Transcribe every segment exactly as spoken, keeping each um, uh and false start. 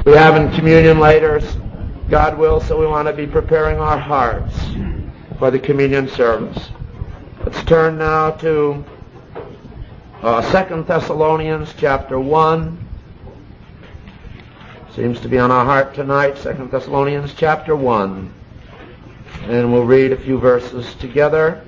We have in communion later, God will, so we want to be preparing our hearts for the communion service. Let's turn now to uh, Second Thessalonians chapter one. Seems to be on our heart tonight, Second Thessalonians chapter one. And we'll read a few verses together.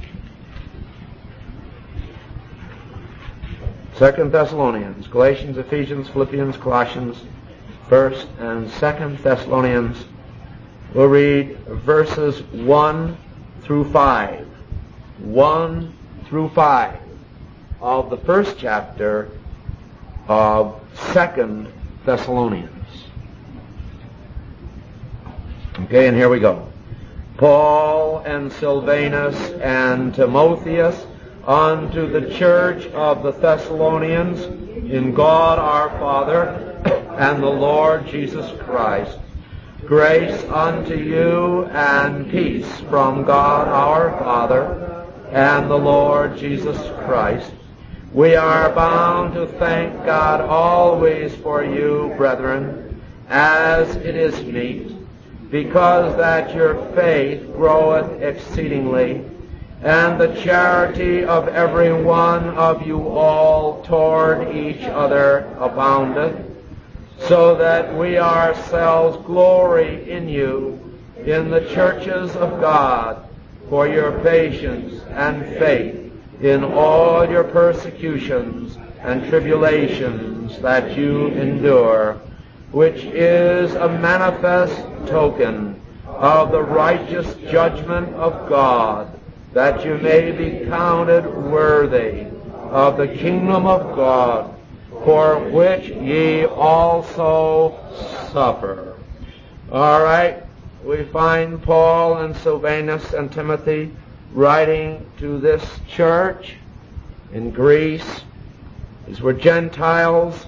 Second Thessalonians, Galatians, Ephesians, Philippians, Colossians, First and Second Thessalonians. We'll read verses one through five. One through five of the first chapter of Second Thessalonians. Okay, and here we go. Paul and Silvanus and Timotheus, unto the church of the Thessalonians, in God our Father and the Lord Jesus Christ, grace unto you and peace from God our Father and the Lord Jesus Christ. We are bound to thank God always for you, brethren, as it is meet, because that your faith groweth exceedingly, and the charity of every one of you all toward each other aboundeth, so that we ourselves glory in you in the churches of God for your patience and faith in all your persecutions and tribulations that you endure, which is a manifest token of the righteous judgment of God, that you may be counted worthy of the kingdom of God, for which ye also suffer. All right, we find Paul and Silvanus and Timothy writing to this church in Greece. These were Gentiles,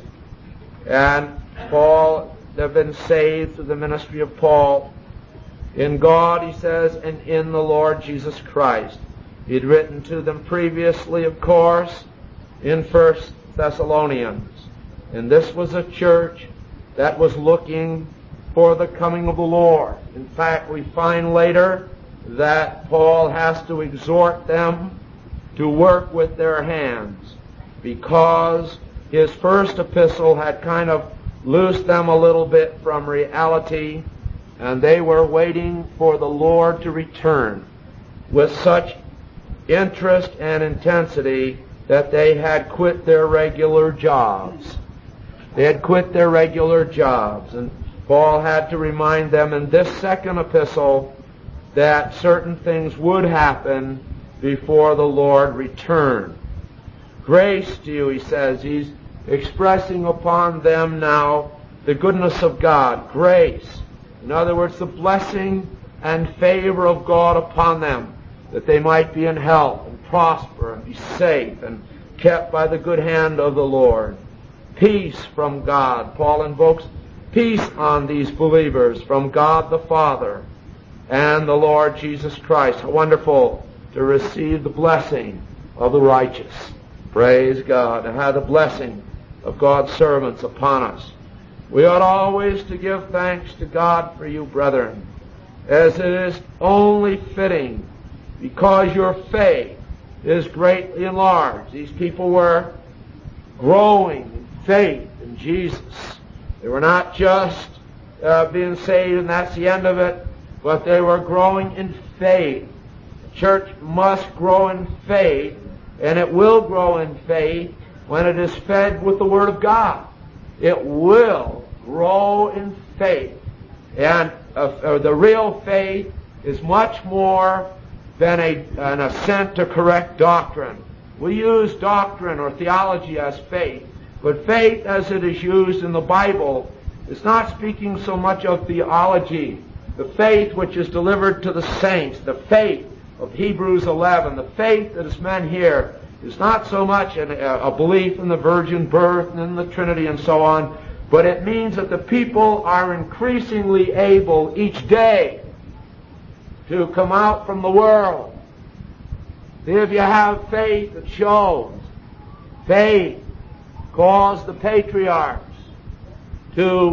and Paul, they've been saved through the ministry of Paul. In God, he says, and in the Lord Jesus Christ. He'd written to them previously, of course, in First Thessalonians. And this was a church that was looking for the coming of the Lord. In fact, we find later that Paul has to exhort them to work with their hands, because his first epistle had kind of loosed them a little bit from reality, and they were waiting for the Lord to return with such interest and intensity that they had quit their regular jobs. They had quit their regular jobs, and Paul had to remind them in this second epistle that certain things would happen before the Lord returned. Grace to you, he says. He's expressing upon them now the goodness of God. Grace. In other words, the blessing and favor of God upon them, that they might be in health and prosper and be safe and kept by the good hand of the Lord. Peace from God. Paul invokes peace on these believers from God the Father and the Lord Jesus Christ. How wonderful to receive the blessing of the righteous. Praise God. And have the blessing of God's servants upon us. We ought always to give thanks to God for you, brethren, as it is only fitting, because your faith is greatly enlarged. These people were growing in faith in Jesus. They were not just uh, being saved and that's the end of it, but they were growing in faith. The church must grow in faith, and it will grow in faith when it is fed with the Word of God. It will grow in faith. And uh, uh, the real faith is much more than a, an assent to correct doctrine. We use doctrine or theology as faith, but faith as it is used in the Bible is not speaking so much of theology. The faith which is delivered to the saints, the faith of Hebrews eleven, the faith that is meant here is not so much an, a belief in the virgin birth and in the Trinity and so on, but it means that the people are increasingly able each day to come out from the world. If you have faith, it shows. Faith caused the patriarchs to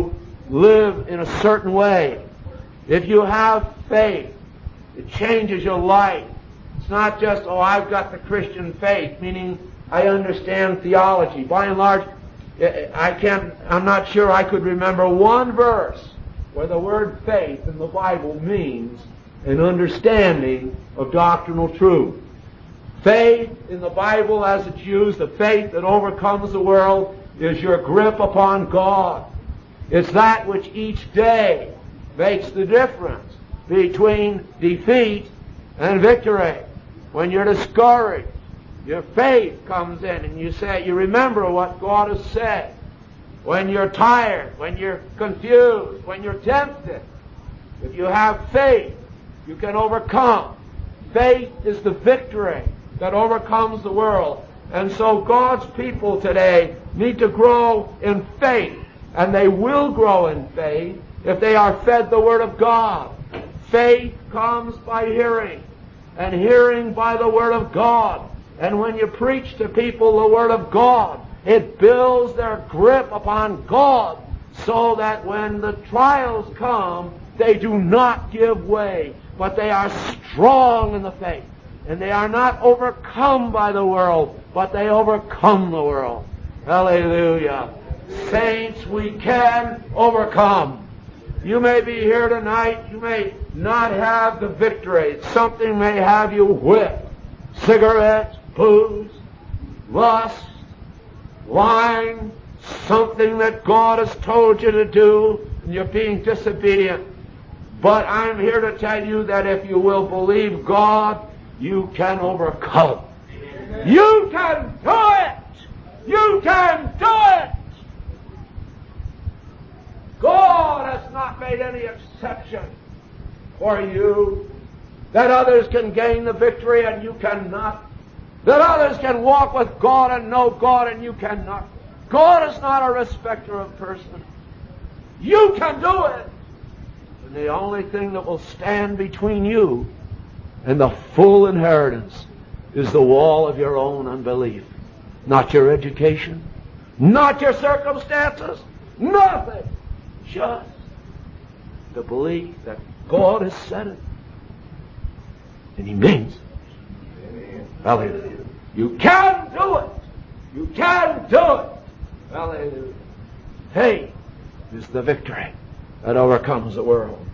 live in a certain way. If you have faith, it changes your life. It's not just, oh, I've got the Christian faith, meaning I understand theology. By and large, I can't, I'm not sure I could remember one verse where the word faith in the Bible means an understanding of doctrinal truth. Faith in the Bible as it's used, the faith that overcomes the world, is your grip upon God. It's that which each day makes the difference between defeat and victory. When you're discouraged, your faith comes in and you say, you remember what God has said. When you're tired, when you're confused, when you're tempted, if you have faith, you can overcome. Faith is the victory that overcomes the world. And so God's people today need to grow in faith. And they will grow in faith if they are fed the Word of God. Faith comes by hearing, and hearing by the Word of God. And when you preach to people the Word of God, it builds their grip upon God so that when the trials come, they do not give way, but they are strong in the faith. And they are not overcome by the world, but they overcome the world. Hallelujah. Saints, we can overcome. You may be here tonight, you may not have the victory. Something may have you whipped. Cigarettes, booze, lust, lying, something that God has told you to do, and you're being disobedient. But I'm here to tell you that if you will believe God, you can overcome. You can do it! You can do it! God has not made any exception for you. That others can gain the victory and you cannot. That others can walk with God and know God and you cannot. God is not a respecter of person. You can do it. And the only thing that will stand between you and the full inheritance is the wall of your own unbelief. Not your education, not your circumstances, nothing. Just the belief that God has said it. And He means it. Hallelujah. You can do it. You can do it. Hallelujah. Faith is the victory that overcomes the world.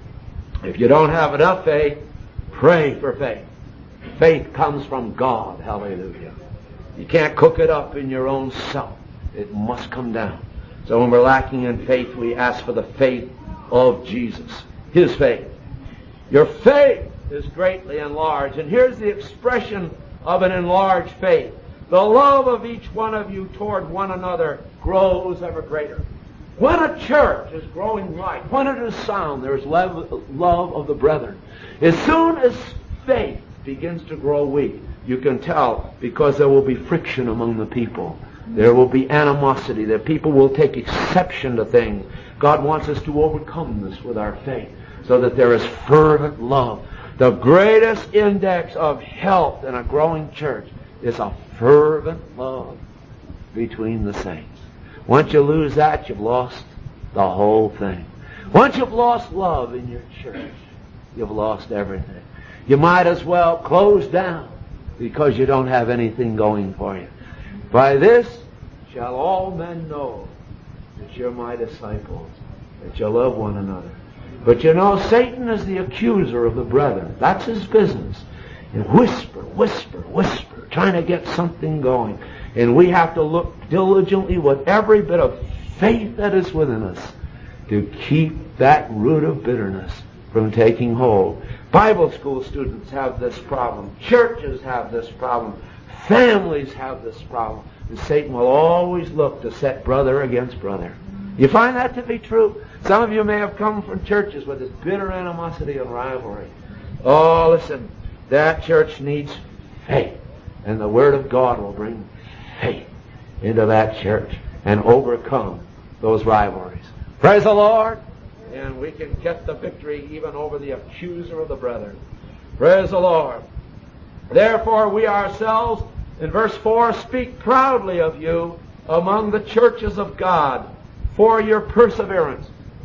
If you don't have enough faith, pray for faith. Faith comes from God. Hallelujah. You can't cook it up in your own self. It must come down. So when we're lacking in faith, we ask for the faith of Jesus. His faith. Your faith is greatly enlarged. And here's the expression of an enlarged faith. The love of each one of you toward one another grows ever greater. When a church is growing right, when it is sound, there is love, love of the brethren. As soon as faith begins to grow weak, you can tell, because there will be friction among the people. There will be animosity. That people will take exception to things. God wants us to overcome this with our faith so that there is fervent love. The greatest index of health in a growing church is a fervent love between the saints. Once you lose that, you've lost the whole thing. Once you've lost love in your church, you've lost everything. You might as well close down because you don't have anything going for you. By this shall all men know that you're my disciples, that you love one another. But you know, Satan is the accuser of the brethren. That's his business. And whisper, whisper, whisper, trying to get something going. And we have to look diligently with every bit of faith that is within us to keep that root of bitterness from taking hold. Bible school students have this problem. Churches have this problem. Families have this problem. And Satan will always look to set brother against brother. You find that to be true? Some of you may have come from churches with this bitter animosity and rivalry. Oh, listen, that church needs faith. And the Word of God will bring faith into that church and overcome those rivalries. Praise the Lord! And we can get the victory even over the accuser of the brethren. Praise the Lord! Therefore we ourselves, in verse four, speak proudly of you among the churches of God for your perseverance.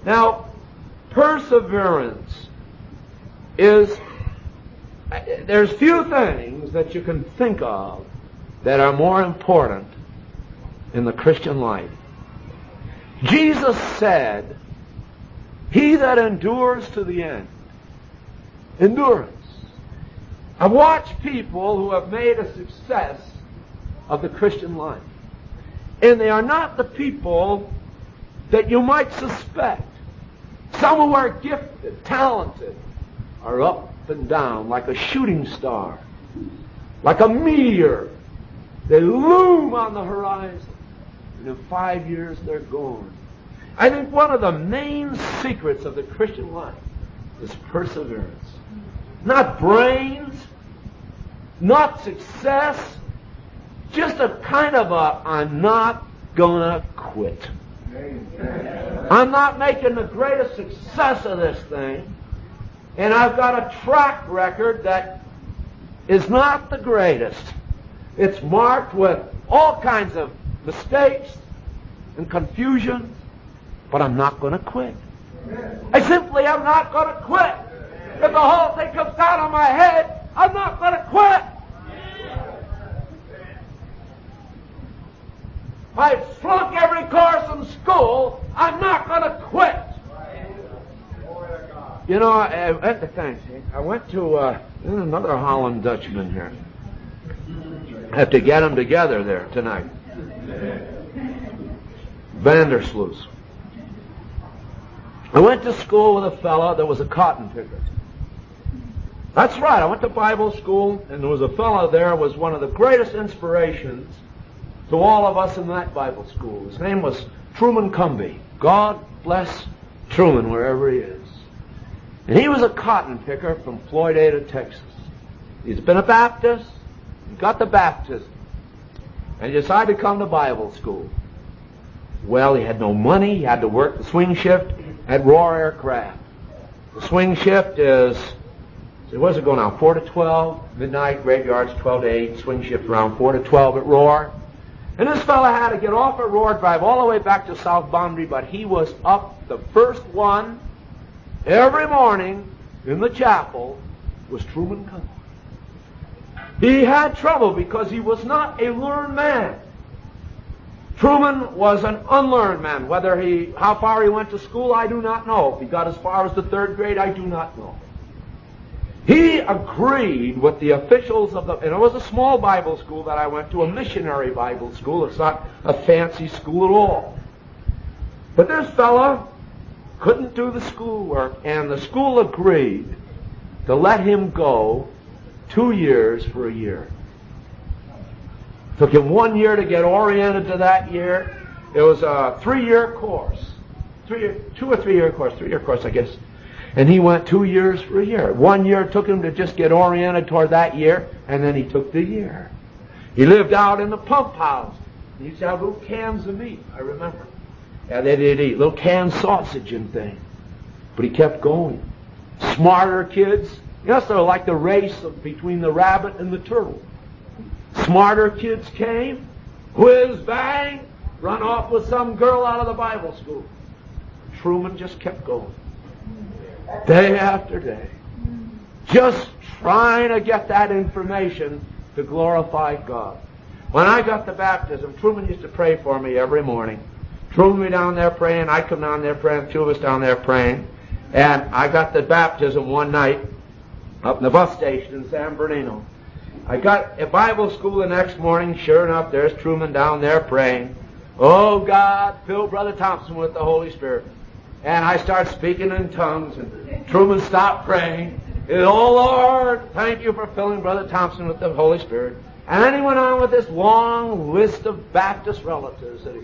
Now, perseverance is, there's few things that you can think of that are more important in the Christian life. Jesus said, he that endures to the end. Endurance. I've watched people who have made a success of the Christian life. And they are not the people that you might suspect. Some who are gifted, talented, are up and down like a shooting star, like a meteor. They loom on the horizon, and in five years they're gone. I think one of the main secrets of the Christian life is perseverance. Not brains, not success, just a kind of a, I'm not gonna quit. I'm not making the greatest success of this thing, and I've got a track record that is not the greatest. It's marked with all kinds of mistakes and confusion, but I'm not going to quit. I simply am not going to quit. If the whole thing comes down on my head, I'm not going to quit. I flunk every course in school, I'm not going to quit. You know, I went to, thanks, I went to uh, another Holland Dutchman here. I have to get them together there tonight. Vandersloot. I went to school with a fellow that was a cotton picker. That's right, I went to Bible school, and there was a fellow there who was one of the greatest inspirations to all of us in that Bible school. His name was Truman Cumby. God bless Truman wherever he is. And he was a cotton picker from Floydada, Texas. He's been a Baptist. He got the baptism. And he decided to come to Bible school. Well, he had no money. He had to work the swing shift at Roar Aircraft. The swing shift is, so what is it going on, four to twelve? Midnight, graveyards, twelve to eight. Swing shift around four to twelve at Roar. And this fella had to get off at Roar, drive all the way back to South Boundary, but he was up the first one every morning in the chapel was Truman Cumby. He had trouble because he was not a learned man. Truman was an unlearned man. Whether he, how far he went to school, I do not know. If he got as far as the third grade, I do not know. He agreed with the officials of the, and it was a small Bible school that I went to, a missionary Bible school. It's not a fancy school at all. But this fella couldn't do the schoolwork, and the school agreed to let him go two years for a year. Took him one year to get oriented to that year. It was a three-year course. Three, two or three-year course. Three-year course, I guess. And he went two years for a year. One year took him to just get oriented toward that year, and then he took the year. He lived out in the pump house. He used to have little cans of meat, I remember. And they did eat little canned sausage and things. But he kept going. Smarter kids. You know, sort of like the race of, between the rabbit and the turtle. Smarter kids came, whiz, bang, run off with some girl out of the Bible school. Truman just kept going. Day after day. Just trying to get that information to glorify God. When I got the baptism, Truman used to pray for me every morning. Truman me down there praying, I'd come down there praying, two of us down there praying. And I got the baptism one night up in the bus station in San Bernardino. I got at Bible school the next morning. Sure enough, there's Truman down there praying. Oh, God, fill Brother Thompson with the Holy Spirit. And I start speaking in tongues, and Truman stopped praying. And, oh, Lord, thank you for filling Brother Thompson with the Holy Spirit. And then he went on with this long list of Baptist relatives that he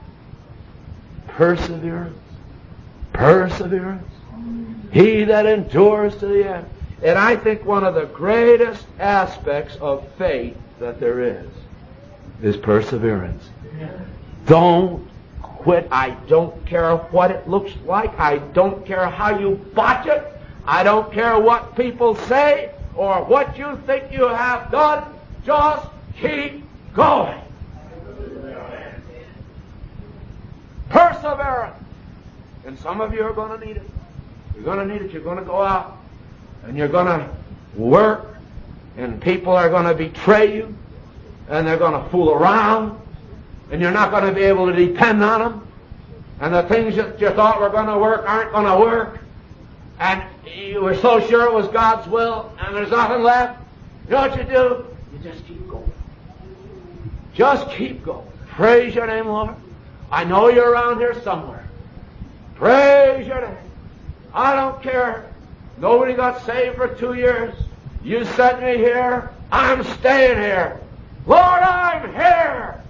had. Perseverance. Perseverance. He that endures to the end. And I think one of the greatest aspects of faith that there is is perseverance. Don't quit. I don't care what it looks like. I don't care how you botch it. I don't care what people say or what you think you have done. Just keep going. Perseverance. And some of you are going to need it. You're going to need it. You're going to go out and you're going to work, and people are going to betray you, and they're going to fool around, and you're not going to be able to depend on them, and the things that you thought were going to work aren't going to work, and you were so sure it was God's will, and there's nothing left. You know what you do? You just keep going. Just keep going. Praise your name, Lord. I know you're around here somewhere. Praise your name. I don't care. Nobody got saved for two years. You sent me here. I'm staying here. Lord, I'm here.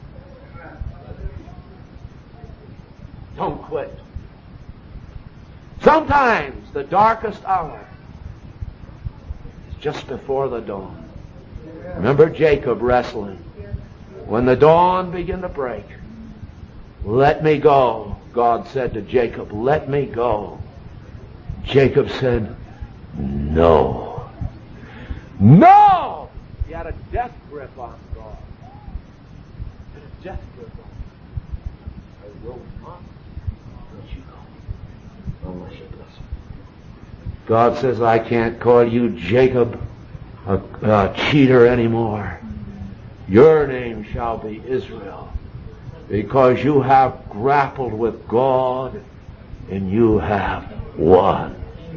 Don't quit. Sometimes the darkest hour is just before the dawn. Remember Jacob wrestling. When the dawn began to break, let me go. God said to Jacob, let me go. Jacob said, no. No! He had a death grip on God. He had a death grip on God. I will not let you go unless you bless me. God says, I can't call you Jacob a, a cheater anymore. Your name shall be Israel, because you have grappled with God and you have won.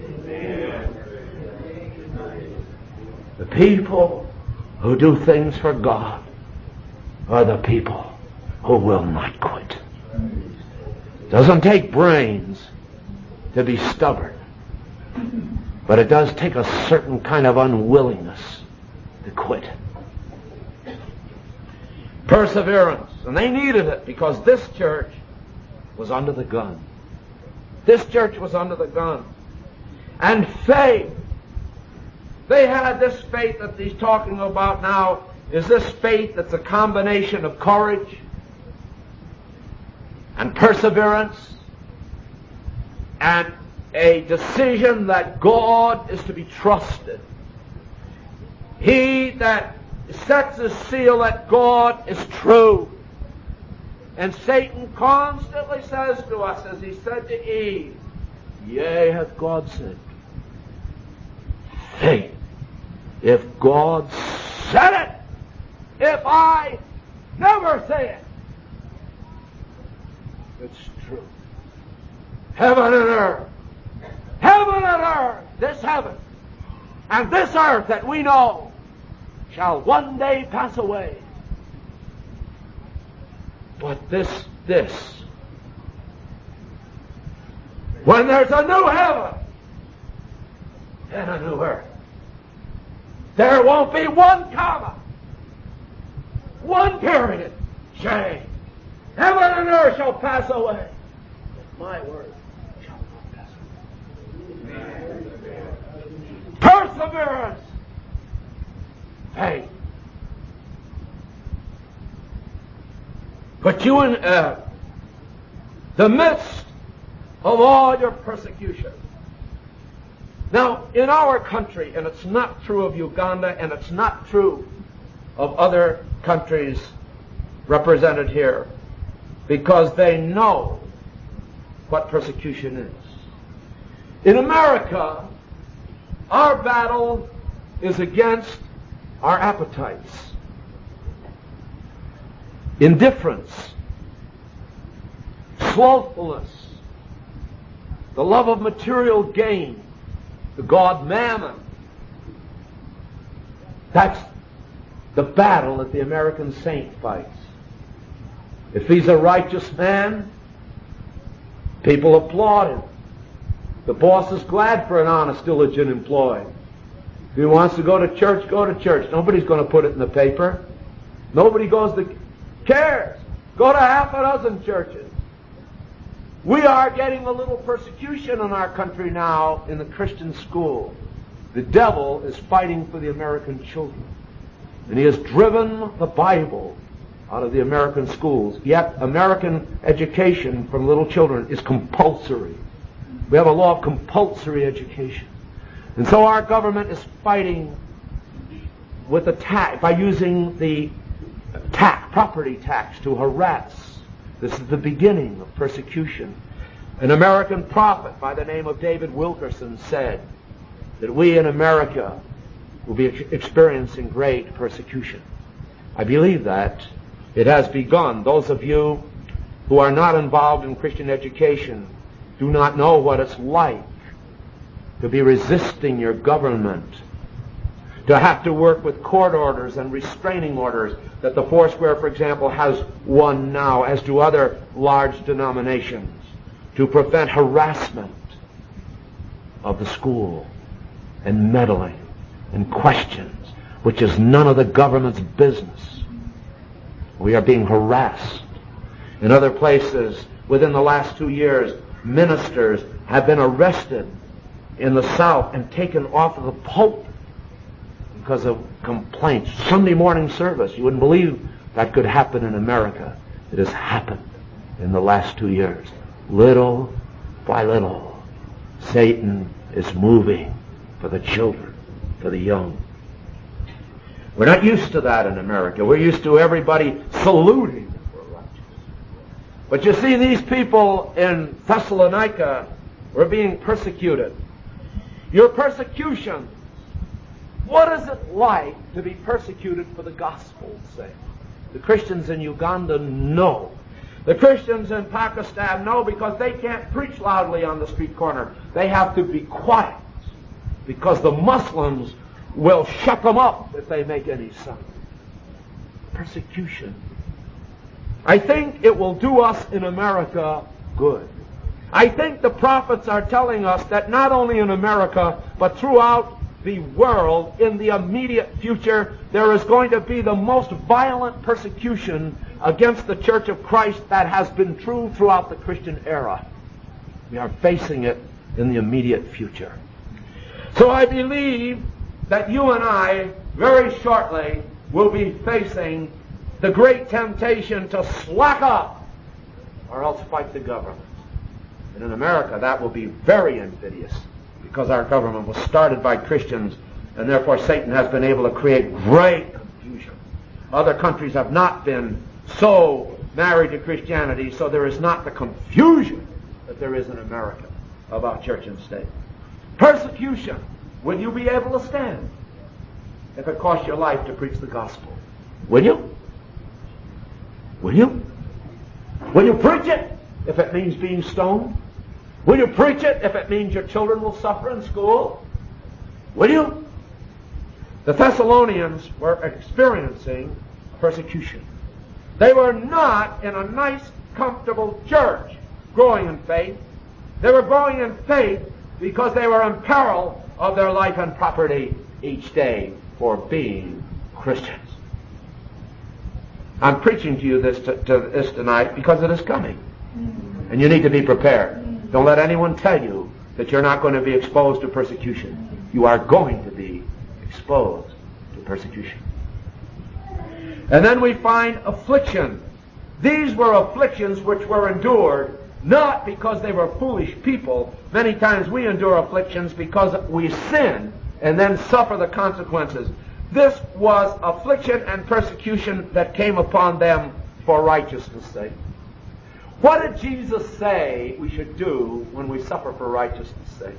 The people who do things for God are the people who will not quit. It doesn't take brains to be stubborn, but it does take a certain kind of unwillingness to quit. Perseverance. And they needed it because this church was under the gun. This church was under the gun. And faith. They had this faith that he's talking about now. Is this faith that's a combination of courage and perseverance and a decision that God is to be trusted. He that sets his seal that God is true. And Satan constantly says to us, as he said to Eve, yea, hath God said, faith, if God said it, if I never say it, it's true. Heaven and earth, heaven and earth, this heaven and this earth that we know shall one day pass away. But this, this, when there's a new heaven and a new earth, there won't be one comma, one period, change. Heaven and earth shall pass away, but my word shall not pass away. Perseverance, faith. Put you in uh, the midst of all your persecution. Now, in our country, and it's not true of Uganda, and it's not true of other countries represented here, because they know what persecution is. In America, our battle is against our appetites, indifference, slothfulness, the love of material gain, the god Mammon. That's the battle that the American saint fights. If he's a righteous man, people applaud him. The boss is glad for an honest, diligent employee. If he wants to go to church, go to church. Nobody's going to put it in the paper. Nobody goes to cares. Go to half a dozen churches. We are getting a little persecution in our country now in the Christian school. The devil is fighting for the American children. And he has driven the Bible out of the American schools. Yet American education from little children is compulsory. We have a law of compulsory education. And so our government is fighting with the tax, by using the tax, property tax to harass. This is the beginning of persecution. An American prophet by the name of David Wilkerson said that we in America will be experiencing great persecution. I believe that. It has begun. Those of you who are not involved in Christian education do not know what it's like to be resisting your government, to have to work with court orders and restraining orders that the Foursquare, for example, has one now, as do other large denominations, to prevent harassment of the school and meddling and questions, which is none of the government's business. We are being harassed. In other places, within the last two years, ministers have been arrested in the South and taken off of the pulpit because of complaints. Sunday morning service, you wouldn't believe that could happen in America. It has happened in the last two years. Little by little, Satan is moving for the children, for the young. We're not used to that in America. We're used to everybody saluting if we're righteous. But you see, these people in Thessalonica were being persecuted. Your persecution, what is it like to be persecuted for the gospel's sake? The Christians in Uganda know. The Christians in Pakistan know, because they can't preach loudly on the street corner. They have to be quiet because the Muslims will shut them up if they make any sound. Persecution. I think it will do us in America good. I think the prophets are telling us that not only in America, but throughout the world, in the immediate future, there is going to be the most violent persecution against the Church of Christ that has been true throughout the Christian era. We are facing it in the immediate future. So I believe that you and I, very shortly, will be facing the great temptation to slack up or else fight the government. And in America, that will be very invidious, because our government was started by Christians, and therefore Satan has been able to create great confusion. Other countries have not been so married to Christianity, so there is not the confusion that there is in America about church and state. Persecution. Will you be able to stand if it costs your life to preach the gospel? Will you? Will you? Will you preach it if it means being stoned? Will you preach it if it means your children will suffer in school? Will you? The Thessalonians were experiencing persecution. They were not in a nice, comfortable church growing in faith. They were growing in faith because they were in peril of their life and property each day for being Christians. I'm preaching to you this, to, to this tonight because it is coming. And you need to be prepared. Don't let anyone tell you that you're not going to be exposed to persecution. You are going to be exposed to persecution. And then we find affliction. These were afflictions which were endured not because they were foolish people. Many times we endure afflictions because we sin and then suffer the consequences. This was affliction and persecution that came upon them for righteousness' sake. What did Jesus say we should do when we suffer for righteousness' sake?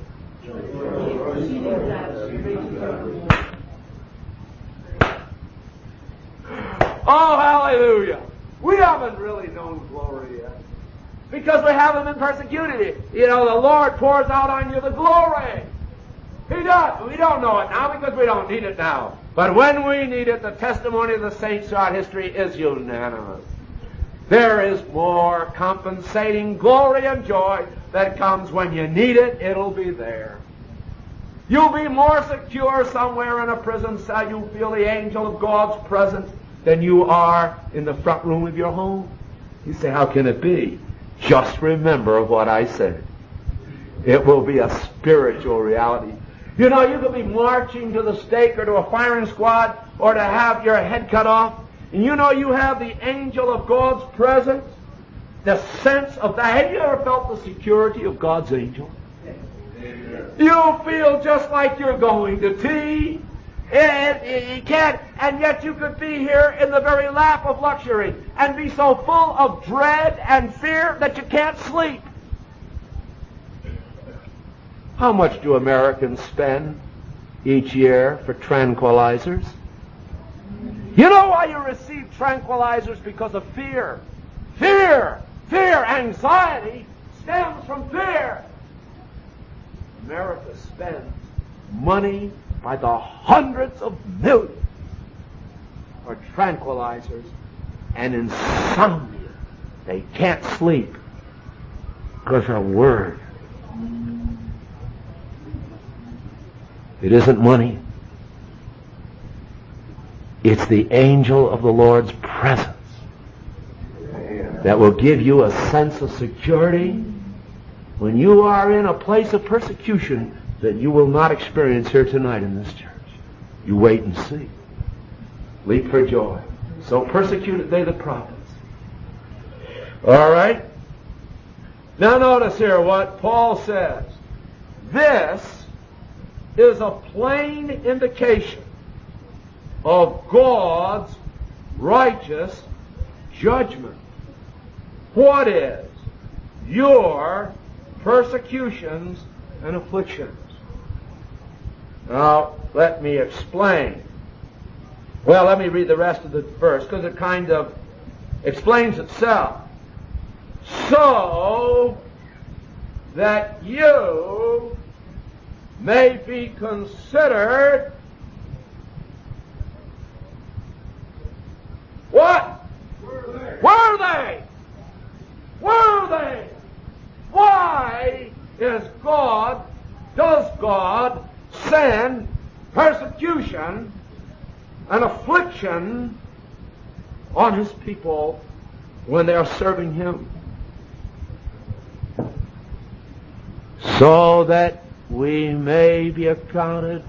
Oh, hallelujah! We haven't really known glory yet, because we haven't been persecuted. You know, the Lord pours out on you the glory. He does. We don't know it now because we don't need it now. But when we need it, the testimony of the saints throughout history is unanimous. There is more compensating glory and joy that comes when you need it. It'll be there. You'll be more secure somewhere in a prison cell. You feel the angel of God's presence than you are in the front room of your home. You say, how can it be? Just remember what I said. It will be a spiritual reality. You know, you could be marching to the stake or to a firing squad or to have your head cut off, and you know you have the angel of God's presence, the sense of that. Have you ever felt the security of God's angel? You feel just like you're going to tea. And you can't, and yet you could be here in the very lap of luxury and be so full of dread and fear that you can't sleep. How much do Americans spend each year for tranquilizers? You know why you receive tranquilizers? Because of fear. Fear! Fear! Anxiety stems from fear. America spends money by the hundreds of millions for tranquilizers and insomnia. They can't sleep because they're worried. It isn't money. It's the angel of the Lord's presence that will give you a sense of security when you are in a place of persecution that you will not experience here tonight in this church. You wait and see. Leap for joy. So persecuted they the prophets. All right? Now notice here what Paul says. This is a plain indication of God's righteous judgment. What is? Your persecutions and afflictions. Now, let me explain. Well, let me read the rest of the verse, because it kind of explains itself. So that you may be considered what? Worthy. Worthy. Why is God, does God send persecution and affliction on His people when they are serving Him? So that we may be accounted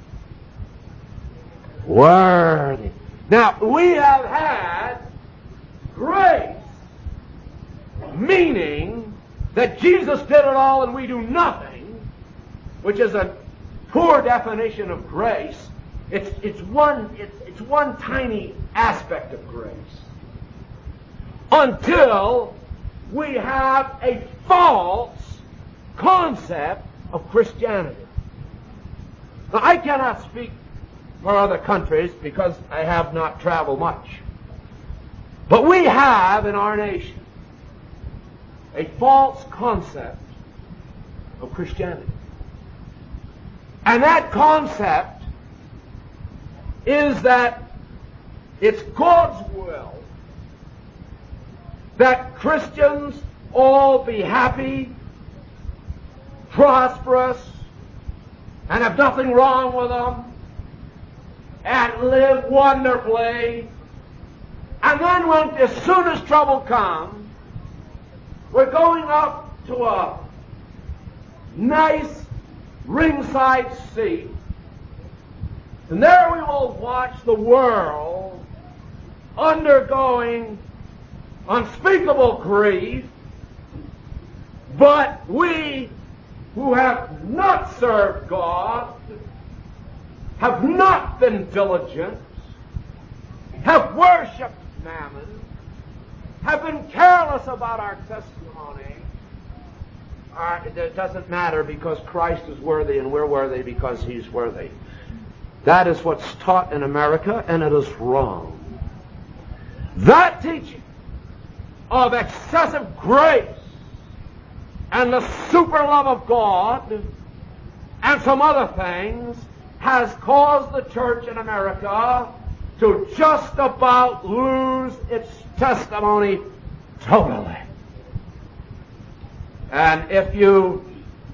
worthy. Now, we have had grace, meaning that Jesus did it all and we do nothing, which is a poor definition of grace. It's, it's, one, it's, it's one tiny aspect of grace. Until we have a false concept of Christianity. Now, I cannot speak for other countries because I have not traveled much. But we have in our nation a false concept of Christianity. And that concept is that it's God's will that Christians all be happy, prosperous, and have nothing wrong with them, and live wonderfully. And then when, as soon as trouble comes, we're going up to a nice ringside seat, and there we will watch the world undergoing unspeakable grief, but we who have not served God, have not been diligent, have worshipped mammon, have been careless about our testimony. Uh, it doesn't matter because Christ is worthy and we're worthy because He's worthy. That is what's taught in America, and it is wrong. That teaching of excessive grace and the super love of God and some other things has caused the church in America to just about lose its testimony totally. And if you,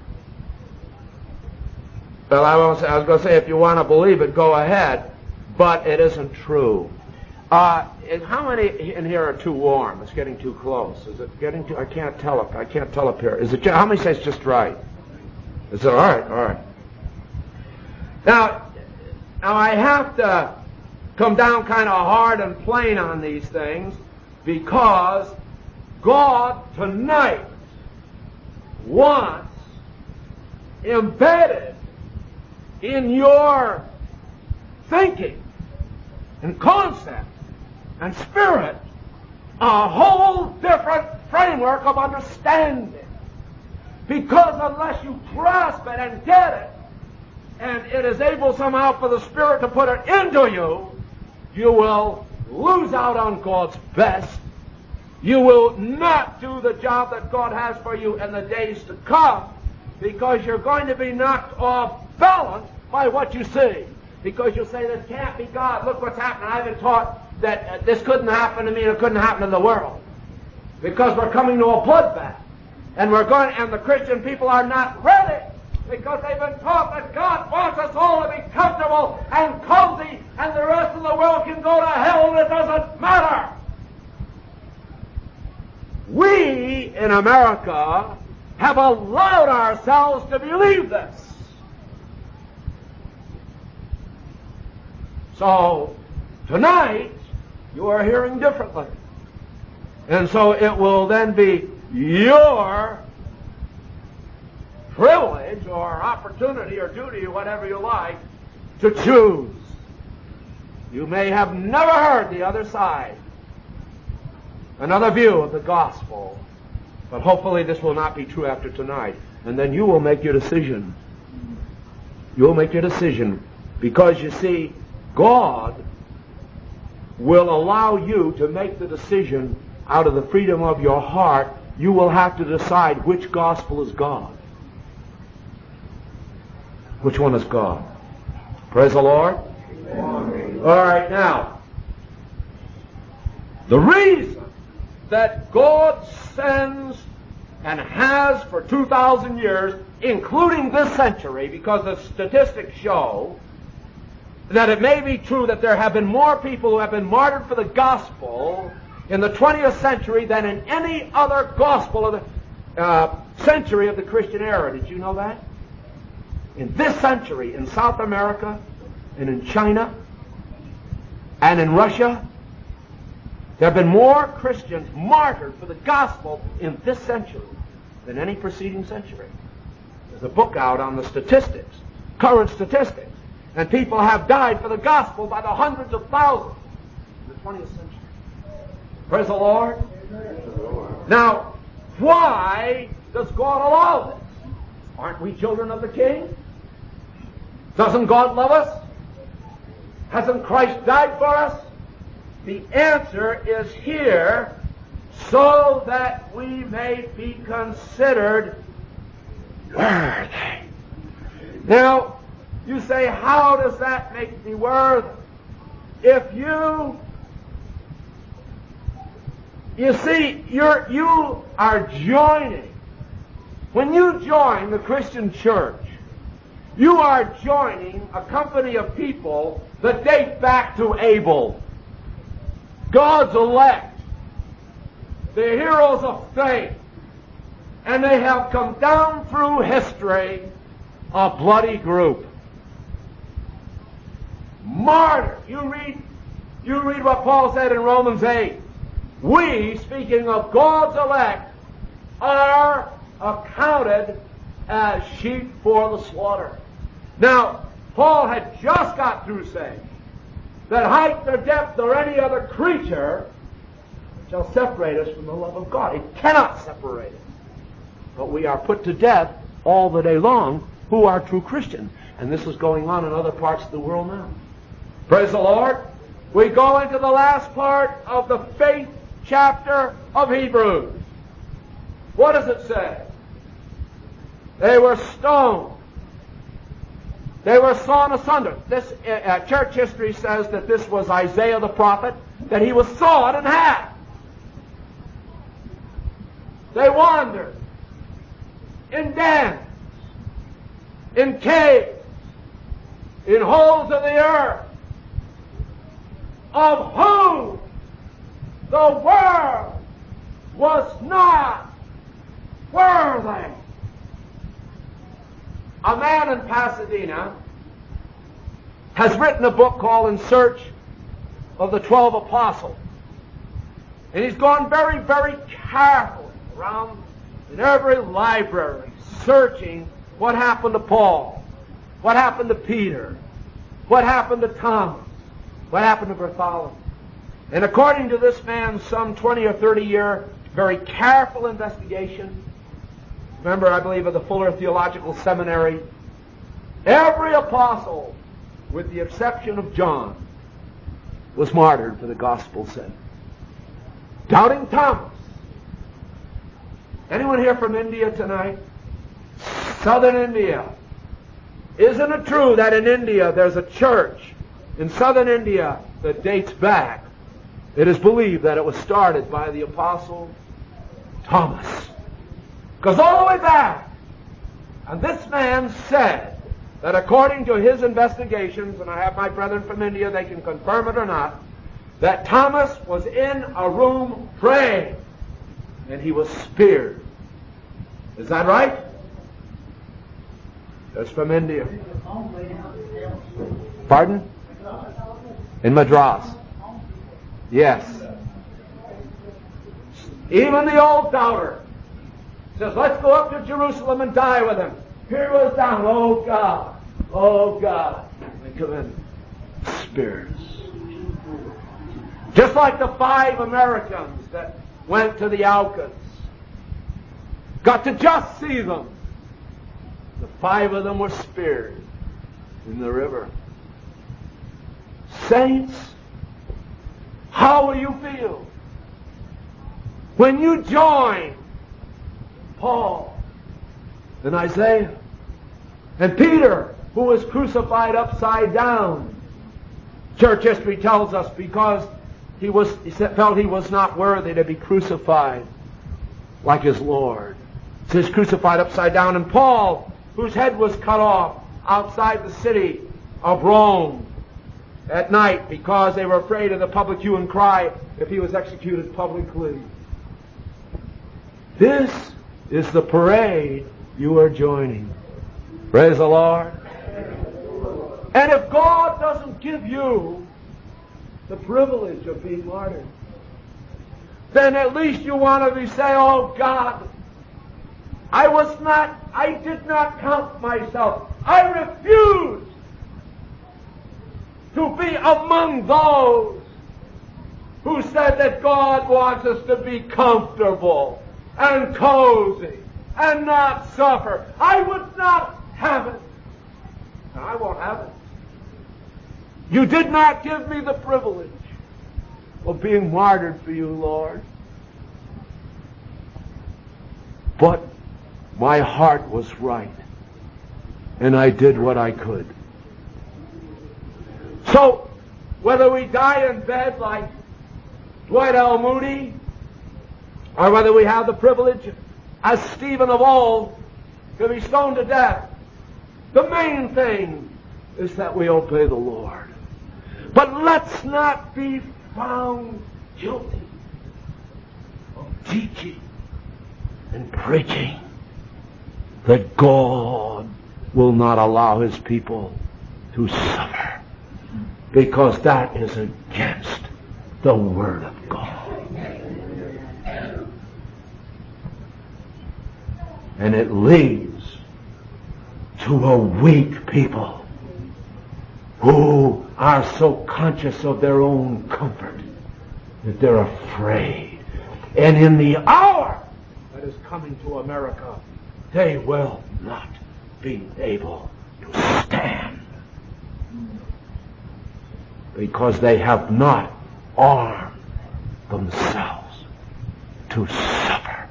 well, I was, I was going to say, if you want to believe it, go ahead, but it isn't true. Uh, how many in here are too warm? It's getting too close. Is it getting too? I can't tell up. I can't tell up here. Is it? How many say it's just right? Is it all right? All right. Now, now I have to come down kind of hard and plain on these things because God tonight wants embedded in your thinking and concept and spirit a whole different framework of understanding. Because unless you grasp it and get it, and it is able somehow for the Spirit to put it into you, you will lose out on God's best. You will not do the job that God has for you in the days to come, because you're going to be knocked off balance by what you see. Because you'll say, this can't be God. Look what's happening. I've been taught that uh, this couldn't happen to me and it couldn't happen in the world. Because we're coming to a bloodbath. And we're going, and the Christian people are not ready, because they've been taught that God wants us all to be comfortable and cozy, and the rest of the world can go to hell and it doesn't matter. We in America have allowed ourselves to believe this. So tonight you are hearing differently. And so it will then be your privilege or opportunity or duty or whatever you like to choose. You may have never heard the other side, another view of the gospel, but hopefully this will not be true after tonight. And then you will make your decision. You will make your decision, because you see, God will allow you to make the decision out of the freedom of your heart. You will have to decide which gospel is God. Which one is God? Praise the Lord. Amen. All right, now, the reason that God sends and has for two thousand years, including this century, because the statistics show that it may be true that there have been more people who have been martyred for the gospel in the twentieth century than in any other gospel of the uh, century of the Christian era. Did you know that? In this century, in South America, and in China, and in Russia, there have been more Christians martyred for the gospel in this century than any preceding century. There's a book out on the statistics, current statistics, and people have died for the gospel by the hundreds of thousands in the twentieth century. Praise the Lord. Now, why does God allow this? Aren't we children of the King? Doesn't God love us? Hasn't Christ died for us? The answer is here, so that we may be considered worthy. Now, you say, how does that make me worthy? If you, you see, you're, you are joining. When you join the Christian church, you are joining a company of people that date back to Abel. God's elect, the heroes of faith, and they have come down through history, a bloody group. Martyr. You read, you read what Paul said in Romans eight. We, speaking of God's elect, are accounted as sheep for the slaughter. Now, Paul had just got through saying that height or depth or any other creature shall separate us from the love of God. It cannot separate us. But we are put to death all the day long who are true Christians. And this is going on in other parts of the world now. Praise the Lord. We go into the last part of the faith chapter of Hebrews. What does it say? They were stoned. They were sawn asunder. This uh, church history says that this was Isaiah the prophet, that he was sawed in half. They wandered in dens, in caves, in holes of the earth, of whom the world was not worthy. A man in Pasadena has written a book called In Search of the Twelve Apostles. And he's gone very, very carefully around in every library, searching what happened to Paul, what happened to Peter, what happened to Thomas, what happened to Bartholomew. And according to this man's some twenty or thirty year very careful investigation, member, I believe, of the Fuller Theological Seminary, every apostle, with the exception of John, was martyred for the gospel's sake. Doubting Thomas. Anyone here from India tonight? Southern India. Isn't it true that in India there's a church in southern India that dates back? It is believed that it was started by the apostle Thomas. Goes all the way back. And this man said that according to his investigations, and I have my brethren from India, they can confirm it or not, that Thomas was in a room praying and he was speared. Is that right? That's from India. Pardon? In Madras. Yes. Even the old doubter says, let's go up to Jerusalem and die with him. Here he was down. Oh God. Oh God. They come in. Spirits. Just like the five Americans that went to the Aucas. Got to just see them. The five of them were speared in the river. Saints, how will you feel when you join Paul and Isaiah and Peter, who was crucified upside down? Church history tells us because he was he felt he was not worthy to be crucified like his Lord. So he's crucified upside down. And Paul, whose head was cut off outside the city of Rome at night because they were afraid of the public hue and cry if he was executed publicly. This is the parade you are joining. Praise the Lord. And if God doesn't give you the privilege of being martyred, then at least you want to be say, oh God, I was not, I did not count myself. I refuse to be among those who said that God wants us to be comfortable and cozy and not suffer. I would not have it. And I won't have it. You did not give me the privilege of being martyred for you, Lord. But my heart was right, and I did what I could. So, whether we die in bed like Dwight L. Moody, or whether we have the privilege, as Stephen of old, to be stoned to death, the main thing is that we obey the Lord. But let's not be found guilty of teaching and preaching that God will not allow His people to suffer, because that is against the Word of God. And it leads to a weak people who are so conscious of their own comfort that they're afraid. And in the hour that is coming to America, they will not be able to stand, because they have not armed themselves to suffer.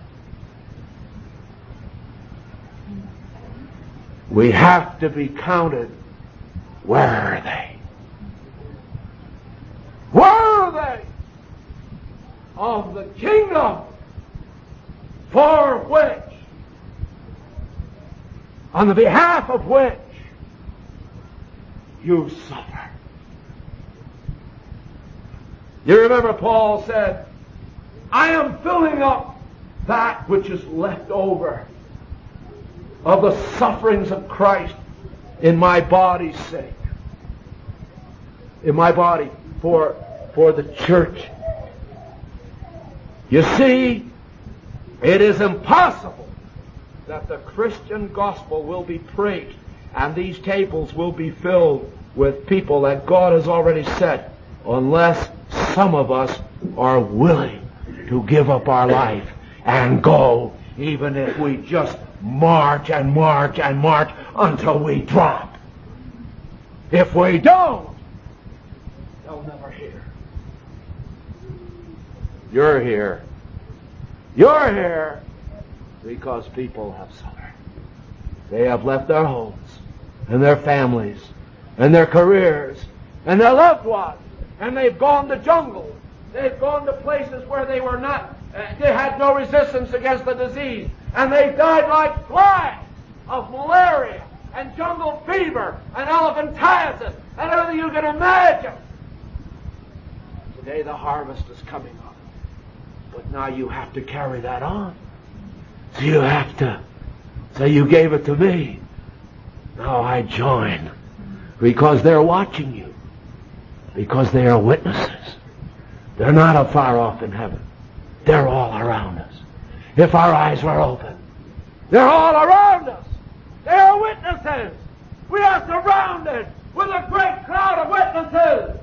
We have to be counted worthy. Worthy of the kingdom for which, on the behalf of which, you suffer. You remember Paul said, I am filling up that which is left over of the sufferings of Christ in my body's sake. In my body, for, for the church. You see, it is impossible that the Christian gospel will be preached and these tables will be filled with people that God has already set, unless some of us are willing to give up our life and go, even if we just march and march and march until we drop. If we don't, they'll never hear. You're here. You're here because people have suffered. They have left their homes and their families and their careers and their loved ones, and they've gone to jungles. They've gone to places where they were not, uh, they had no resistance against the disease, and they died like flies of malaria and jungle fever and elephantiasis and everything you can imagine. Today the harvest is coming up, but now you have to carry that on. So you have to say, you gave it to me, now I join, because they're watching you, because they are witnesses. They're not afar off in heaven. They're all around us. If our eyes were open, they're all around us. They are witnesses. We are surrounded with a great crowd of witnesses.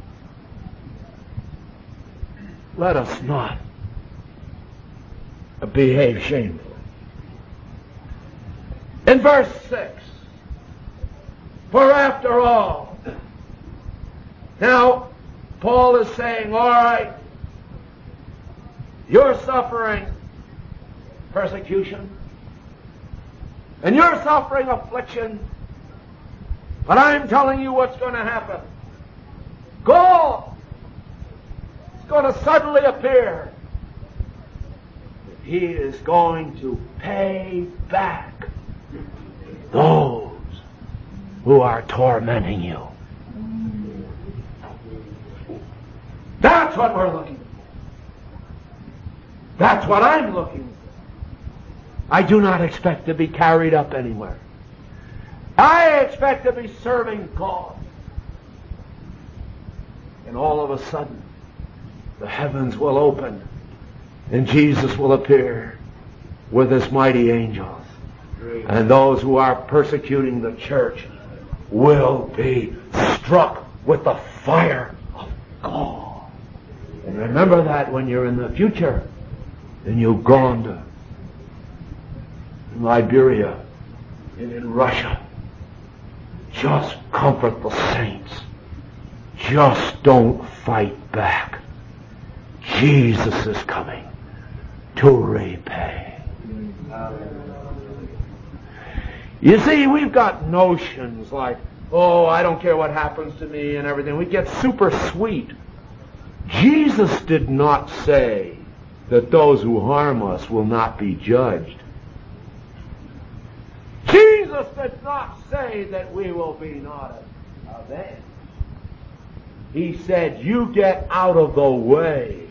Let us not behave shamefully. In verse six, for after all, now Paul is saying, all right, you're suffering persecution, and you're suffering affliction, but I'm telling you what's going to happen. God is going to suddenly appear. He is going to pay back those who are tormenting you. That's what we're looking for. That's what I'm looking for. I do not expect to be carried up anywhere. I expect to be serving God. And all of a sudden, the heavens will open and Jesus will appear with his mighty angels. And those who are persecuting the church will be struck with the fire of God. And remember that when you're in the future and you've gone to Liberia and in Russia. Just comfort the saints. Just don't fight back. Jesus is coming to repay. You see, we've got notions like, oh, I don't care what happens to me and everything. We get super sweet. Jesus did not say that those who harm us will not be judged. Jesus did not say that we will be not avenged. He said, you get out of the way.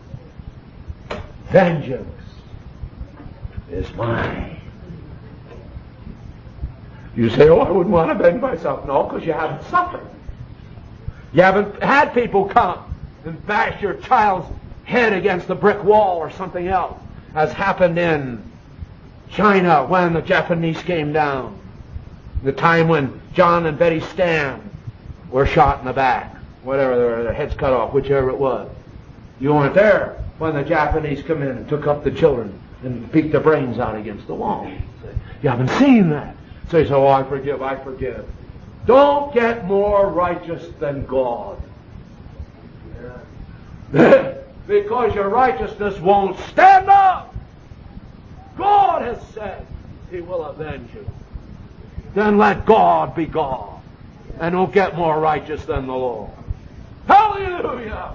Vengeance is mine. You say, oh, I wouldn't want to avenge myself. No, because you haven't suffered. You haven't had people come and bash your child's head against the brick wall or something else, as happened in China when the Japanese came down. The time when John and Betty Stam were shot in the back. Whatever, their heads cut off, whichever it was. You weren't there when the Japanese come in and took up the children and beat their brains out against the wall. You haven't seen that. So you say, oh, I forgive, I forgive. Don't get more righteous than God. Because your righteousness won't stand up. God has said he will avenge you. Then let God be God. And don't get more righteous than the Lord. Hallelujah!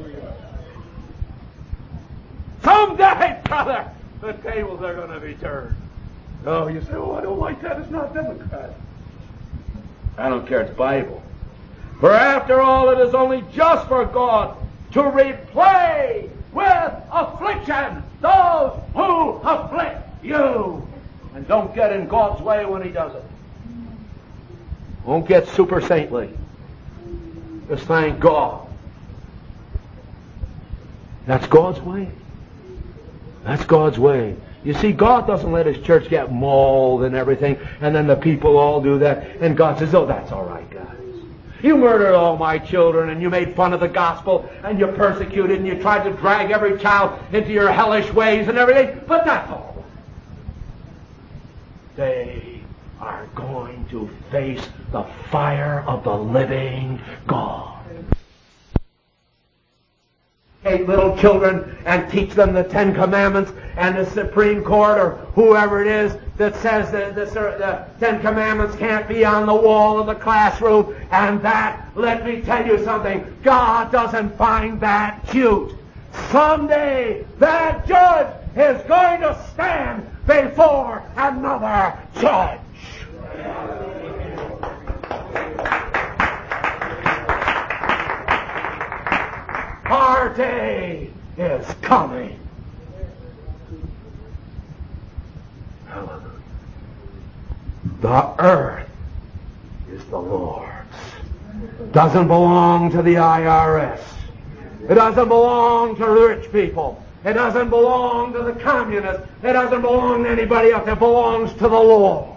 Someday, brother, the tables are going to be turned. Oh, you say, oh, I don't like that. It's not democratic. I don't care. It's Bible. For after all, it is only just for God to replay with affliction those who afflict you. And don't get in God's way when he does it. Won't get super saintly. Just thank God. That's God's way. That's God's way. You see, God doesn't let his church get mauled and everything, and then the people all do that, and God says, oh, that's all right, guys. You murdered all my children, and you made fun of the gospel, and you persecuted, and you tried to drag every child into your hellish ways and everything, but that's all right. they are going to face the fire of the living God. Take little children and teach them the Ten Commandments, and the Supreme Court or whoever it is that says that the, the Ten Commandments can't be on the wall of the classroom, and that, let me tell you something, God doesn't find that cute. Someday that judge is going to stand before another judge. Our day is coming. Hallelujah. The earth is the Lord's. Doesn't belong to the I R S. It doesn't belong to rich people. It doesn't belong to the communists. It doesn't belong to anybody else. It belongs to the Lord.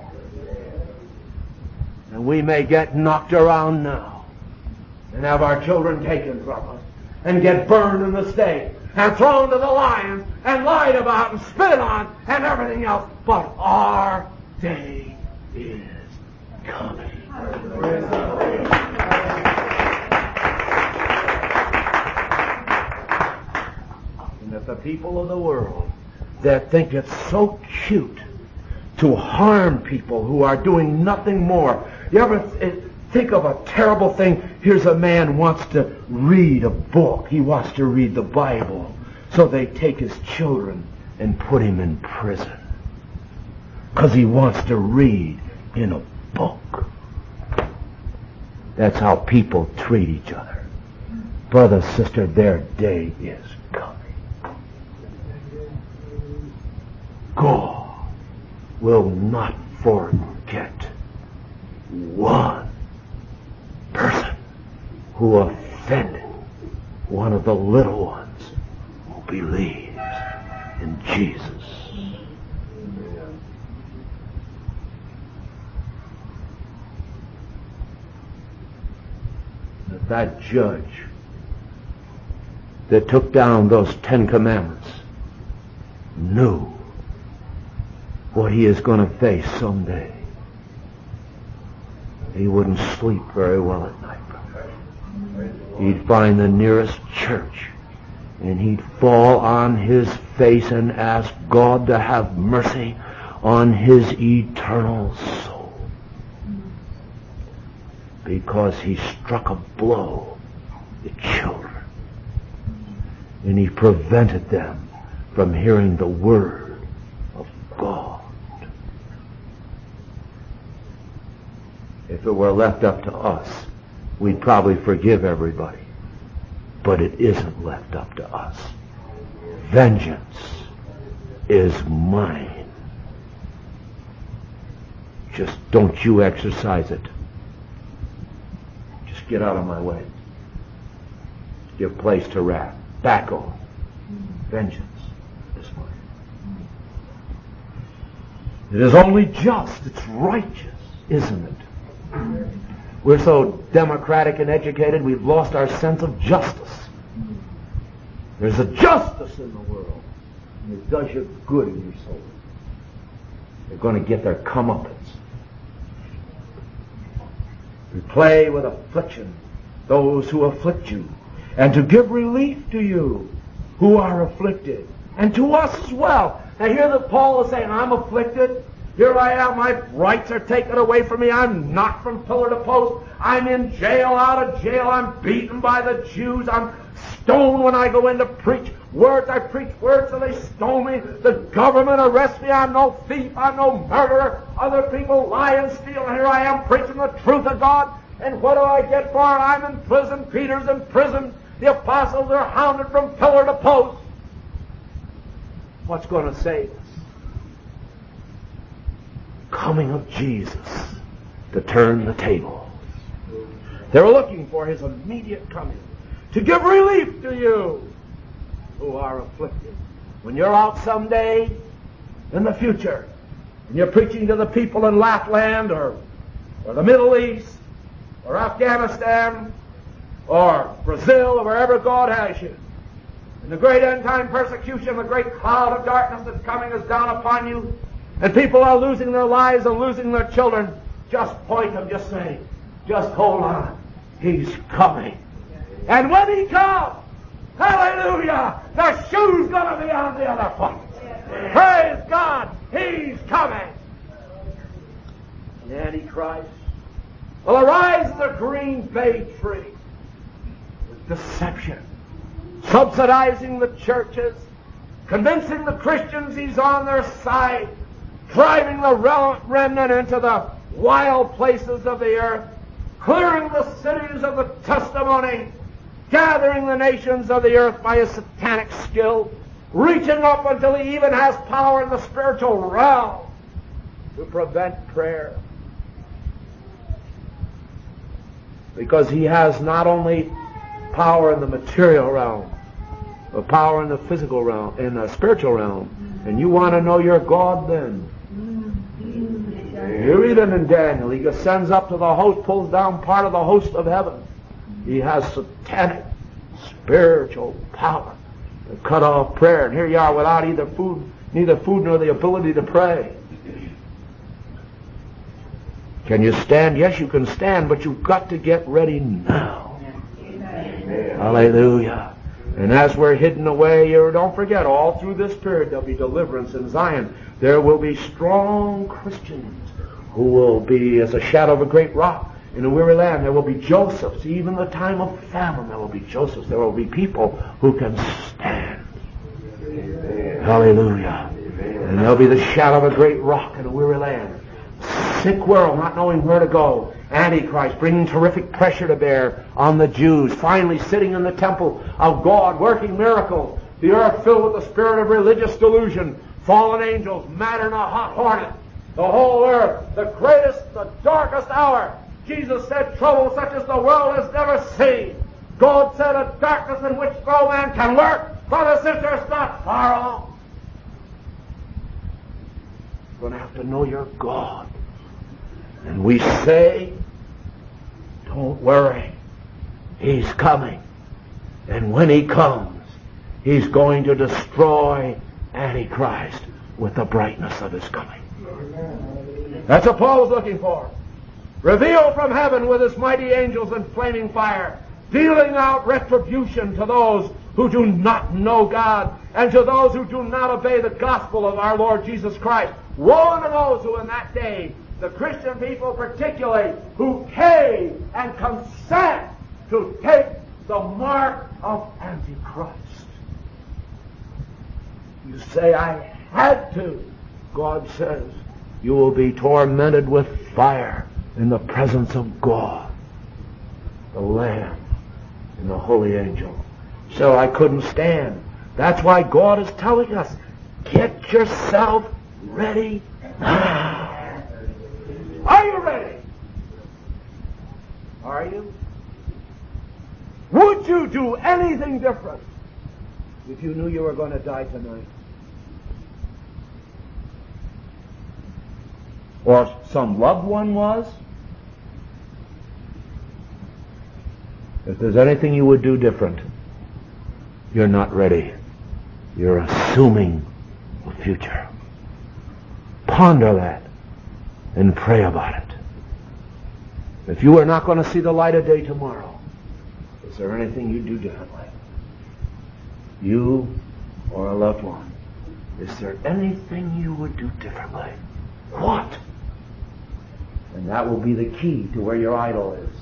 And we may get knocked around now and have our children taken from us and get burned in the stake and thrown to the lions and lied about and spit on and everything else. But our day is coming. And if the people of the world that think it's so cute to harm people who are doing nothing more. You ever think of a terrible thing? Here's a man wants to read a book. He wants to read the Bible. So they take his children and put him in prison because he wants to read in a book. That's how people treat each other. Brother, sister, their day is coming. God will not forget one person who offended one of the little ones who believes in Jesus. That, that judge that took down those Ten Commandments knew what he is going to face someday. He wouldn't sleep very well at night. He'd find the nearest church and he'd fall on his face and ask God to have mercy on his eternal soul, because he struck a blow at children and he prevented them from hearing the word of God. If it were left up to us, we'd probably forgive everybody. But it isn't left up to us. Vengeance is mine. Just don't you exercise it. Just get out of my way. Give place to wrath. Back off. Vengeance is mine. It is only just. It's righteous, isn't it? We're so democratic and educated, we've lost our sense of justice. There's a justice in the world, and it does you good in your soul. They're going to get their comeuppance. We play with affliction, those who afflict you, and to give relief to you who are afflicted, and to us as well. Now here that Paul is saying, I'm afflicted. Here I am, my rights are taken away from me. I'm knocked from pillar to post. I'm in jail, out of jail. I'm beaten by the Jews. I'm stoned when I go in to preach words. I preach words and they stone me. The government arrests me. I'm no thief. I'm no murderer. Other people lie and steal. And here I am preaching the truth of God. And what do I get for it? I'm in prison. Peter's in prison. The apostles are hounded from pillar to post. What's going to save us? Coming of Jesus to turn the table. They were looking for his immediate coming to give relief to you who are afflicted. When you're out someday in the future and you're preaching to the people in Lapland or, or the Middle East or Afghanistan or Brazil or wherever God has you, and the great end-time persecution, the great cloud of darkness that's coming is down upon you, and people are losing their lives and losing their children, just point them, just say, just hold on. He's coming. And when he comes, hallelujah, the shoe's going to be on the other foot. Praise God, he's coming. The Antichrist will arise as a green bay tree with deception, subsidizing the churches, convincing the Christians he's on their side, driving the remnant into the wild places of the earth, clearing the cities of the testimony, gathering the nations of the earth by his satanic skill, reaching up until he even has power in the spiritual realm to prevent prayer. Because he has not only power in the material realm, but power in the physical realm, in the spiritual realm. And you want to know your God then? You read it in Daniel. He ascends up to the host, pulls down part of the host of heaven. He has satanic, spiritual power to cut off prayer. And here you are without either food, neither food nor the ability to pray. Can you stand? Yes, you can stand, but you've got to get ready now. Amen. Hallelujah. And as we're hidden away, you don't forget, all through this period there'll be deliverance in Zion. There will be strong Christians who will be as a shadow of a great rock in a weary land. There will be Josephs. Even the time of famine, there will be Josephs. There will be people who can stand. Amen. Hallelujah. And there'll be the shadow of a great rock in a weary land. Sick world, not knowing where to go. Antichrist bringing terrific pressure to bear on the Jews. Finally sitting in the temple of God, working miracles. The earth filled with the spirit of religious delusion. Fallen angels, matter in a hot hornet. The whole earth, the greatest, the darkest hour. Jesus said, trouble such as the world has never seen. God said, a darkness in which no man can lurk. Brothers and sisters, not far off. You're going to have to know your God. And we say, don't worry, he's coming. And when he comes, he's going to destroy Antichrist with the brightness of his coming. That's what Paul was looking for. Revealed from heaven with his mighty angels in flaming fire, dealing out retribution to those who do not know God and to those who do not obey the gospel of our Lord Jesus Christ. Woe unto those who in that day, the Christian people particularly, who came and consent to take the mark of Antichrist. You say, I had to. God says, you will be tormented with fire in the presence of God, the Lamb, and the holy angel. So I couldn't stand. That's why God is telling us, get yourself ready now. Are you ready? Are you? Would you do anything different if you knew you were going to die tonight? Or some loved one was? If there's anything you would do different, you're not ready. You're assuming a future. Ponder that and pray about it. If you are not going to see the light of day tomorrow, is there anything you do differently? You or a loved one. Is there anything you would do differently? What? And that will be the key to where your idol is.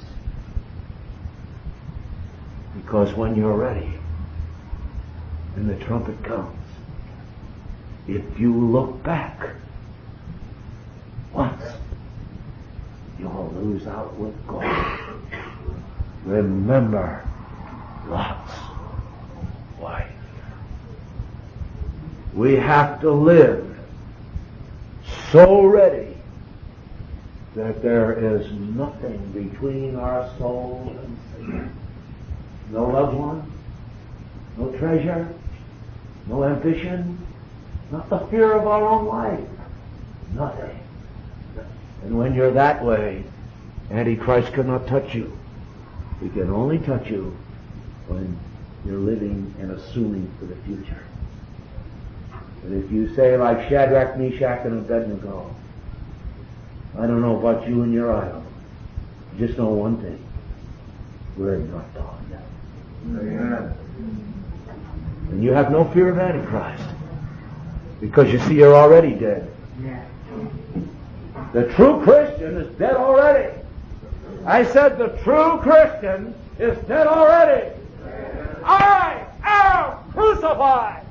Because when you're ready and the trumpet comes, if you look back once, you'll lose out with God. Remember Lot's wife. We have to live so ready that there is nothing between our soul and Satan. No loved one, no treasure, no ambition, not the fear of our own life. Nothing. And when you're that way, Antichrist cannot touch you. He can only touch you when you're living and assuming for the future. But if you say like Shadrach, Meshach, and Abednego, I don't know about you and your idol. Just know one thing. We're not done. Amen. And you have no fear of Antichrist. Because you see you're already dead. The true Christian is dead already. I said the true Christian is dead already. I am crucified.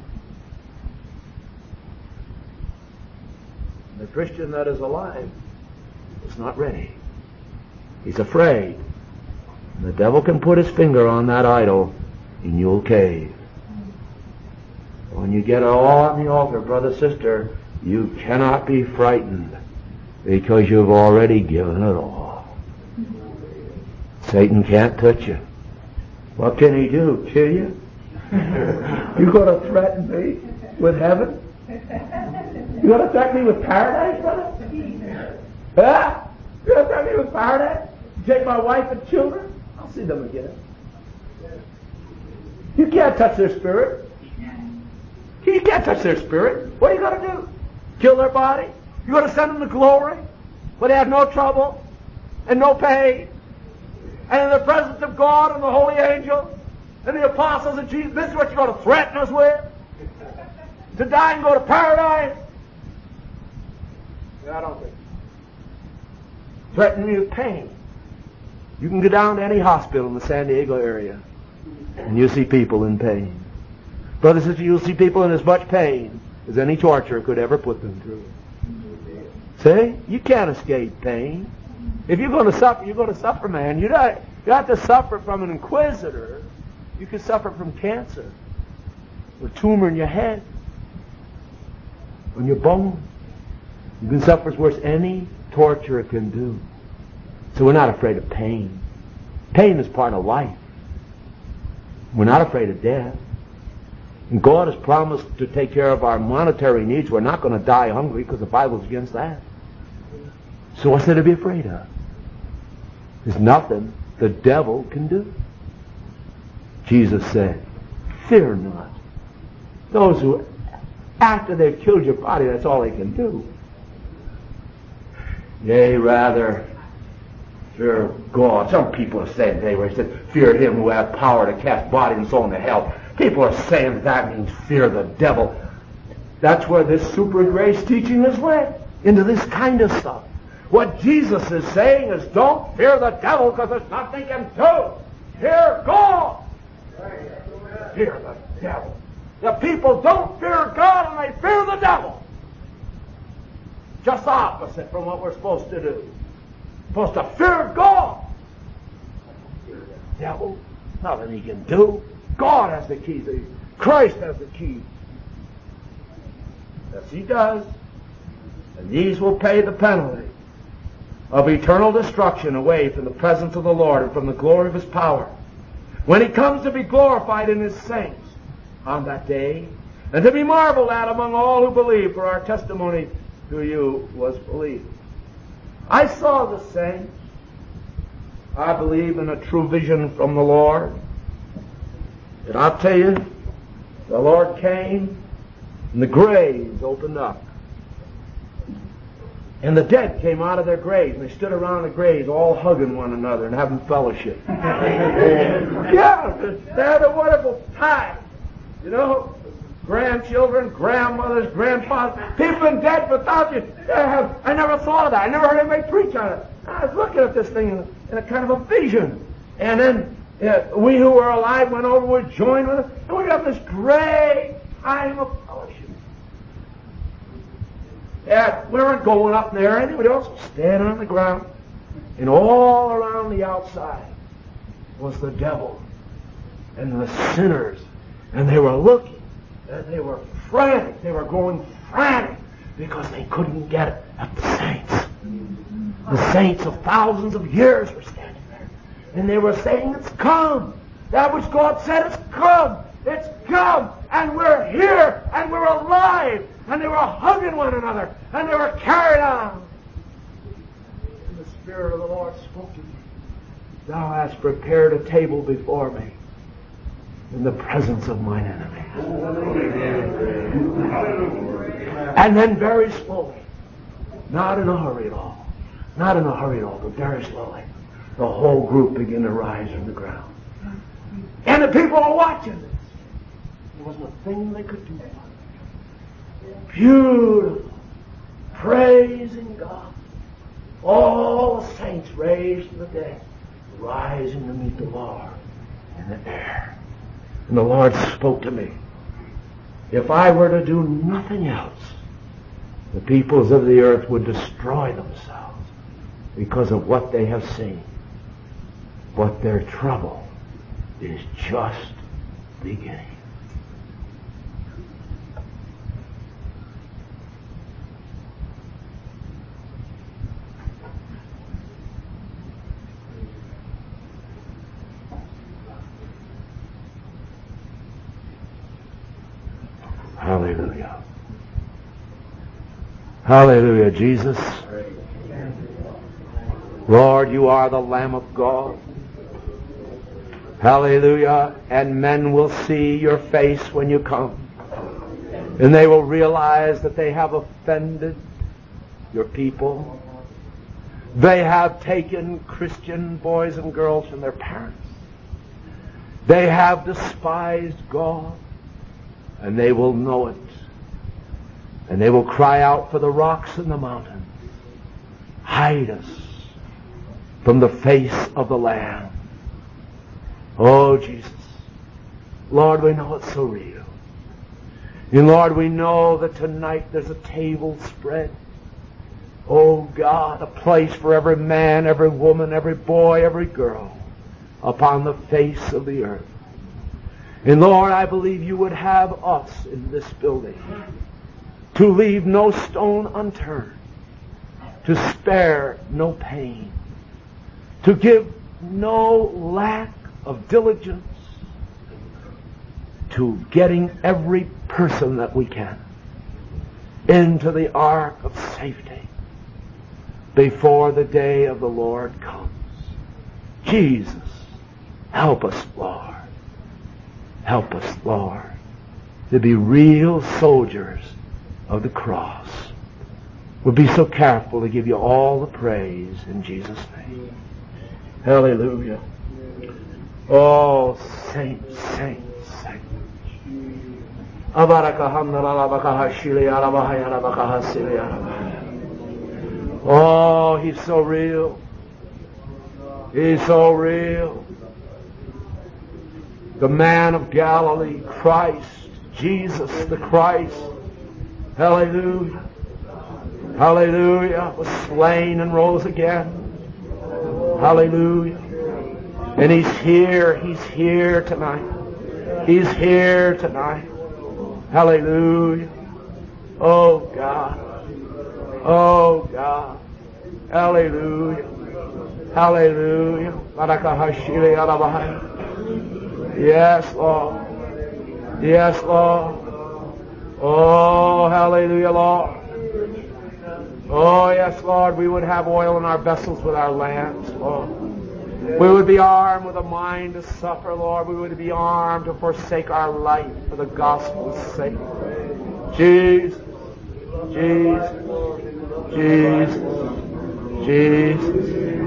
The Christian that is alive is not ready. He's afraid. And the devil can put his finger on that idol and you'll cave. When you get it all on the altar, brother, sister, you cannot be frightened because you've already given it all. Satan can't touch you. What can he do? Kill you? You going to threaten me with heaven? You going to threaten me with paradise, brother? Huh? You going to threaten me with paradise? You take my wife and children? I'll see them again. You can't touch their spirit. You can't touch their spirit. What are you going to do? Kill their body? You're going to send them to glory where they have no trouble and no pain, and in the presence of God and the holy angels and the apostles of Jesus? This is what you're going to threaten us with? To die and go to paradise? Yeah, I don't think so. Threaten me with pain. You can go down to any hospital in the San Diego area and you'll see people in pain. Brothers and sisters, you'll see people in as much pain as any torture could ever put them through. See? You can't escape pain. If you're going to suffer, you're going to suffer, man. You don't, you don't have to suffer from an inquisitor. You can suffer from cancer, or a tumor in your head, on your bone. You can suffer as worse any torture can do. So we're not afraid of pain. Pain is part of life. We're not afraid of death. And God has promised to take care of our monetary needs. We're not going to die hungry because the Bible's against that. So what's there to be afraid of? There's nothing the devil can do. Jesus said, fear not. Those who, after they've killed your body, that's all they can do. Yea, rather, fear God. Some people are saying today where he said, fear him who hath power to cast body and soul into hell. People are saying that that means fear the devil. That's where this super grace teaching has led, into this kind of stuff. What Jesus is saying is don't fear the devil because there's nothing he can do. Fear God. Fear the devil. The people don't fear God and they fear the devil. Just the opposite from what we're supposed to do. We're supposed to fear God. Fear the devil. Nothing he can do. God has the key. Christ has the key. Yes, he does. And these will pay the penalty of eternal destruction away from the presence of the Lord and from the glory of his power when he comes to be glorified in his saints on that day and to be marveled at among all who believe, for our testimony to you was believed. I saw the saints. I believe in a true vision from the Lord. And I'll tell you, the Lord came and the graves opened up. And the dead came out of their graves and they stood around the graves all hugging one another and having fellowship. Yeah, they had a wonderful time. You know, grandchildren, grandmothers, grandfathers, people been dead for thousands. I never thought of that. I never heard anybody preach on it. I was looking at this thing in a, in a kind of a vision. And then Uh, we who are alive went over, were joined with us, and we got this great time of fellowship. Yeah, we weren't going up there, anybody else was standing on the ground, and all around the outside was the devil and the sinners, and they were looking, and they were frantic, they were going frantic, because they couldn't get at the saints. The saints of thousands of years were standing. And they were saying, it's come. That which God said is come. It's come. And we're here. And we're alive. And they were hugging one another. And they were carried on. And the Spirit of the Lord spoke to me. Thou hast prepared a table before me in the presence of mine enemies. And then very slowly, not in a hurry at all, not in a hurry at all, but very slowly, the whole group began to rise from the ground. And the people are watching this. There wasn't a thing they could do about it. Beautiful. Praising God. All the saints raised from the dead, rising to meet the Lord in the air. And the Lord spoke to me. If I were to do nothing else, the peoples of the earth would destroy themselves because of what they have seen. But their trouble is just beginning. Hallelujah. Hallelujah, Jesus. Lord, you are the Lamb of God. Hallelujah. And men will see your face when you come. And they will realize that they have offended your people. They have taken Christian boys and girls from their parents. They have despised God. And they will know it. And they will cry out for the rocks and the mountains. Hide us from the face of the Lamb. Oh, Jesus. Lord, we know it's so real. And Lord, we know that tonight there's a table spread. Oh, God, a place for every man, every woman, every boy, every girl upon the face of the earth. And Lord, I believe you would have us in this building to leave no stone unturned, to spare no pain, to give no lack of diligence to getting every person that we can into the ark of safety before the day of the Lord comes. Jesus, help us, Lord. Help us, Lord, to be real soldiers of the cross. We'll be so careful to give you all the praise in Jesus' name. Hallelujah. Oh, saints, saints, saints. Oh, he's so real. He's so real. The man of Galilee, Christ, Jesus the Christ. Hallelujah. Hallelujah. Was slain and rose again. Hallelujah. And he's here. He's here tonight. He's here tonight. Hallelujah. Oh God. Oh God. Hallelujah. Hallelujah. Yes, Lord. Yes, Lord. Oh, hallelujah, Lord. Oh, yes, Lord, we would have oil in our vessels with our lamps, Lord. We would be armed with a mind to suffer, Lord. We would be armed to forsake our life for the gospel's sake. Jesus, Jesus, Jesus, Jesus,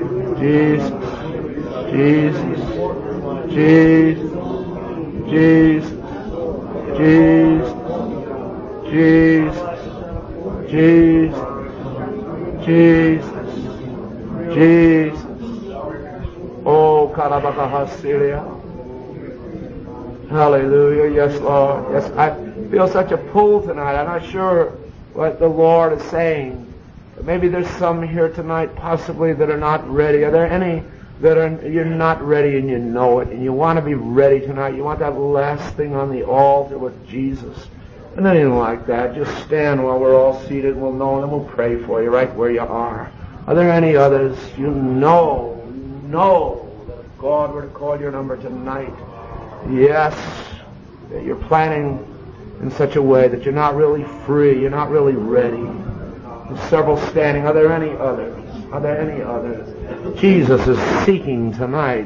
Jesus, Jesus, Jesus, Jesus, Jesus, Jesus, Jesus, Jesus. Oh, Karabakahasilia. Hallelujah. Yes, Lord. Yes, I feel such a pull tonight. I'm not sure what the Lord is saying. Maybe there's some here tonight possibly that are not ready. Are there any that are, you're not ready and you know it, and you want to be ready tonight? You want that last thing on the altar with Jesus? And anything like that, just stand while we're all seated. We'll know, and then we'll pray for you right where you are. Are there any others? You know, know that if God were to call your number tonight, yes, that you're planning in such a way that you're not really free, you're not really ready. There's several standing. Are there any others? Are there any others? Jesus is seeking tonight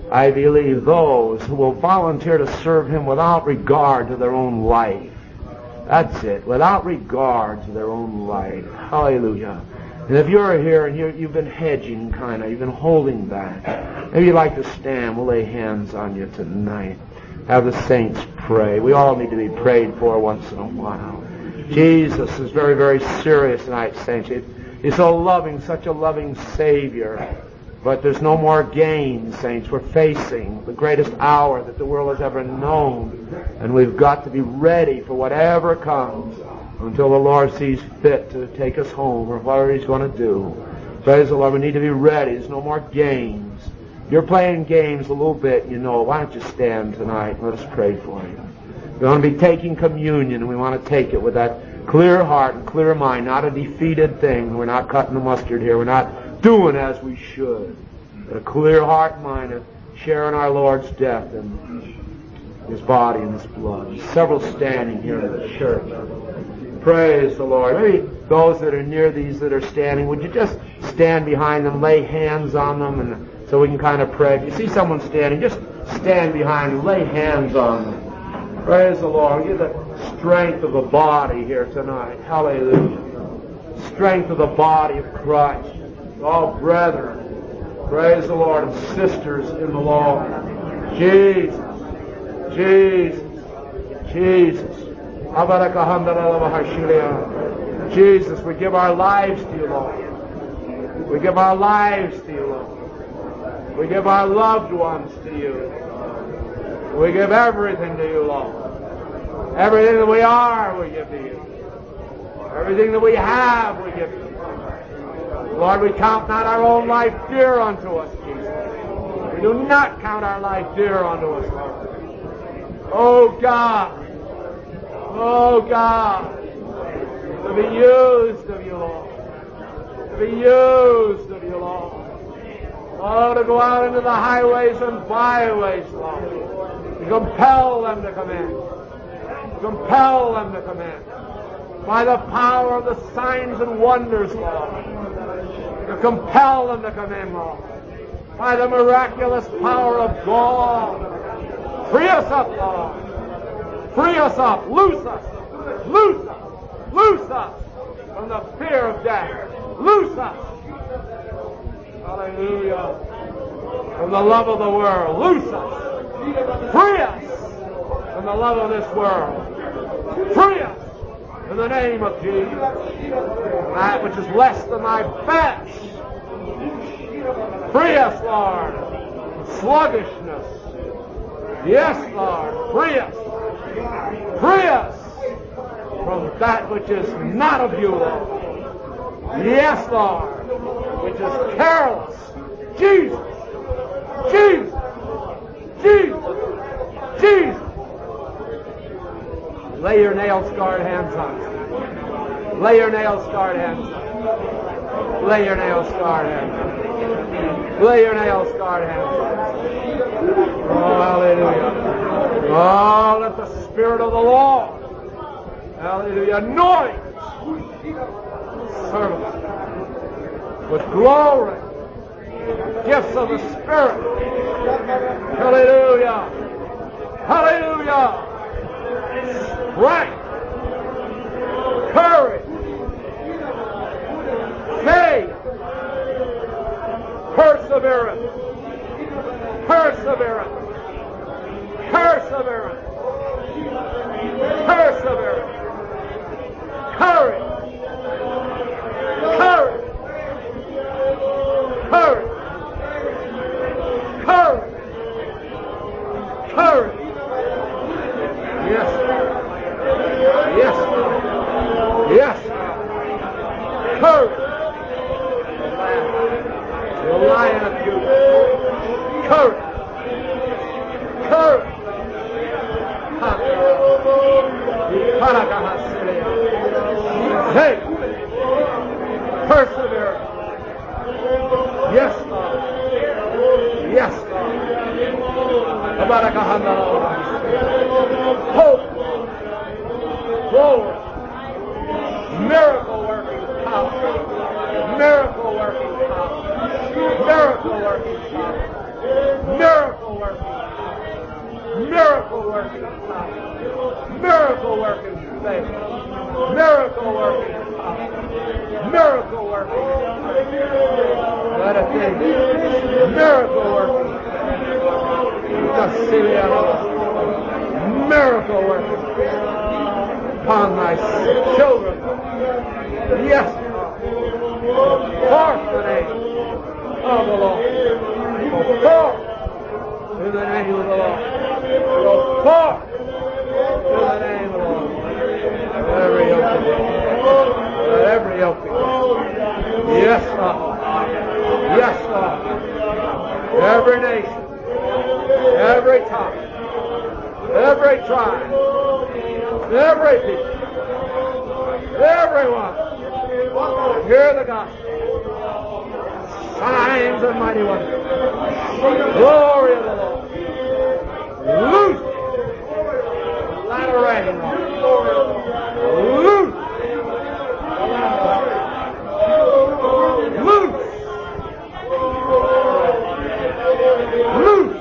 I believe those who will volunteer to serve Him without regard to their own life. That's it, without regard to their own life. Hallelujah. And if you're here and you're, you've been hedging kind of, you've been holding back, maybe you'd like to stand, we'll lay hands on you tonight. Have the saints pray. We all need to be prayed for once in a while. Jesus is very, very serious tonight, saints. He's so loving, such a loving Savior. But there's no more gain, saints. We're facing the greatest hour that the world has ever known. And we've got to be ready for whatever comes until the Lord sees fit to take us home or whatever He's going to do. Praise the Lord. We need to be ready. There's no more games. You're playing games a little bit, you know. Why don't you stand tonight and let us pray for you. We're going to be taking communion, and we want to take it with that clear heart and clear mind, not a defeated thing. We're not cutting the mustard here. We're not doing as we should. But a clear heart and mind of sharing our Lord's death and His body and His blood. There's several standing here in the church. Praise the Lord. Maybe those that are near these that are standing, would you just stand behind them, lay hands on them, and so we can kind of pray. If you see someone standing, just stand behind them, lay hands on them. Praise the Lord. Give the strength of the body here tonight. Hallelujah. Strength of the body of Christ. All brethren. Praise the Lord. And sisters in the Lord. Jesus. Jesus. Jesus. Jesus, we give our lives to you, Lord. We give our lives to you, Lord. We give our loved ones to you. We give everything to you, Lord. Everything that we are, we give to you. Everything that we have, we give to you. Lord, we count not our own life dear unto us, Jesus. We do not count our life dear unto us, Lord. Oh, God. Oh, God. To be used of you, Lord. To be used of you, Lord. Oh, to go out into the highways and byways, Lord. To compel them to come in. To compel them to come in. By the power of the signs and wonders, Lord. To compel them to come in, Lord. By the miraculous power of God. Free us up, Lord. Free us up. Loose us. Loose us. Loose us from the fear of death. Loose us. Hallelujah. From the love of the world. Loose us. Free us from the love of this world. Free us in the name of Jesus. That which is less than thy best. Free us, Lord. Sluggishness. Yes, Lord. Free us. Free us from that which is not of you, Lord. Yes, Lord. Which is careless. Jesus. Jesus. Jesus. Jesus. Lay your nail-scarred hands on us. Lay your nail-scarred hands on us. Lay your nail-scarred hands on us. Lay your nail-scarred hands on us. Oh, hallelujah. Oh, let the Spirit of the Lord, hallelujah, anoint servants with glory, gifts of the Spirit. Hallelujah. Hallelujah. Strength, courage, faith, perseverance, perseverance, perseverance, perseverance, courage, courage, courage, courage, courage. Yes. Yes. Yes. Courage. The Lion of Judah. Courage. Courage. Faith. Perseverance. Yes, Lord. Yes, Lord. Hope. Glory. Miracle working power. Miracle working power. Miracle working power. Miracle Miracle working. Miracle working power. Miracle working faith. Miracle working power. Miracle working. Let it be. Miracle working. Miracle working upon thy children. Yes, forth the name of the Lord. Go forth in the name of the Lord. Go forth in the name of the Lord. Every yoke be broken. Let every yoke be broken. Yes, Lord. Yes, Lord. Every nation, every tongue, every tribe, every people, everyone, hear the gospel. Signs and mighty wonders. Glory of the Lord. Loose. Let it rain. Loose. Loose. Loose.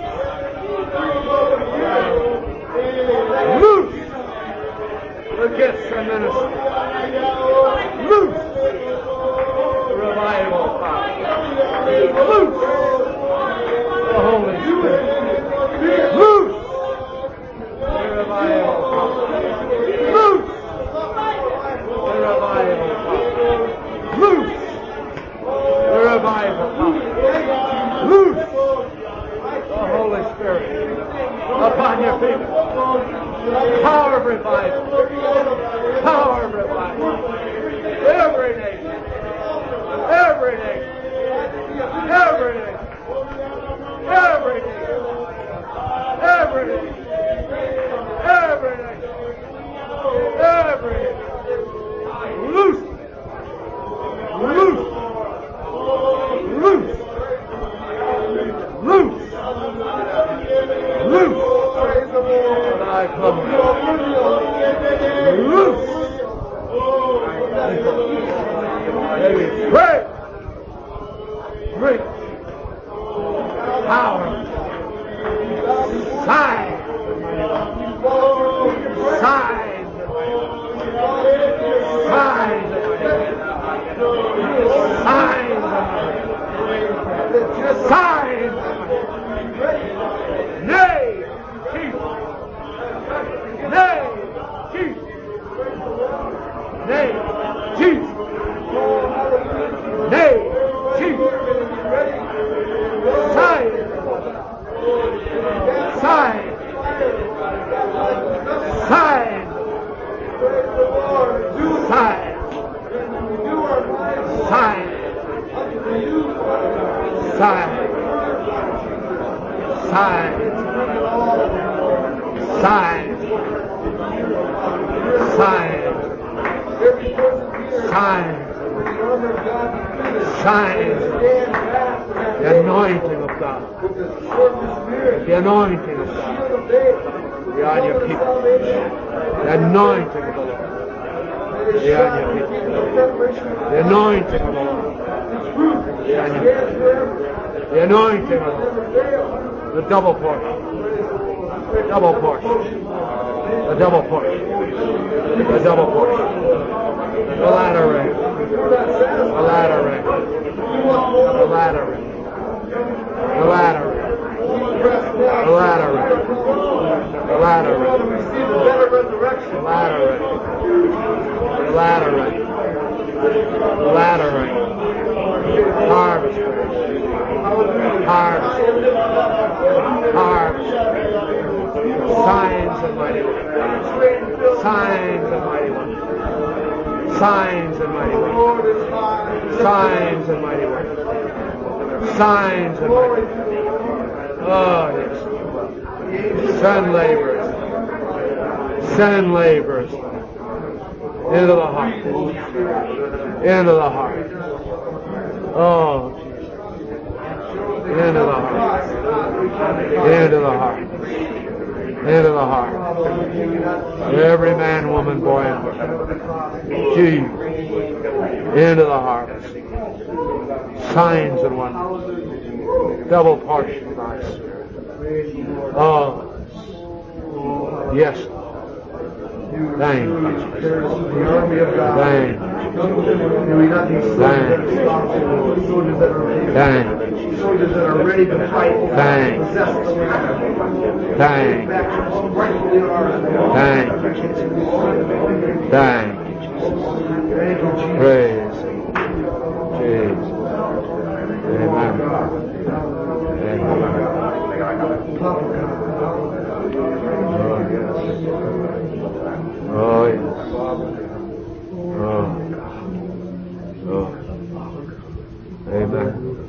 Loose. The gifts and ministry. Loose. The revival power. Loose. The Holy Spirit. Loose. The revival power. Loose. The revival power. Loose. The revival power. Loose. The Holy Spirit upon your people. Power of revival. Power of revival. Every nation. Every nation. Every nation. Every nation. Every nation. Every nation. Every nation. Loose. Loose. Loose. Loose. Loose. And I come. Loose. Let me pray. Great power. Sign. Sign. Sign. Sign. Sign. Nay, Jesus. Nay, Jesus. Nay, Jesus. Nay, Jesus. Sign. Sign. Sign. Sign. Sign. Sign. Sign. Sign. Sign. Sign. Sign. The anointing of God. The anointing of God. Be on your people. The anointing of the Lord. Be on your people. The anointing of the Lord. Be on your people. The anointing of the Lord. The double portion. The double portion. The double portion. The double portion. The latter rain. The latter rain. The latter rain. The latter rain. The latter rain. The latter rain. The latter rain. The latter rain. The latter rain. Harvest rain. Harvest. Harvest. Signs and mighty wonders. Signs and mighty wonders. Signs and mighty wonders. Signs and mighty wonders. Signs and mighty wonders. Oh, yes. Send laborers. Send laborers into the heart. Into the heart. Oh, Jesus. Into the heart. Into the heart. Into the heart. Every man, woman, boy, and girl. Jesus. Into the harvest. Signs and wonders. Double portion of thy spirit. Oh, yes. Thank you. The army of God. Thank you. May we not be soldiers that are exhausted, soldiers that are Thank soldiers that are ready to fight. Thank Possess the land. Thank Back rightfully ours. Thank you, Jesus. Thank you, Jesus. Thank you, Jesus. Praise Jesus. Amen. Amen. Oh, yes. Oh, yes. Oh, oh. Amen.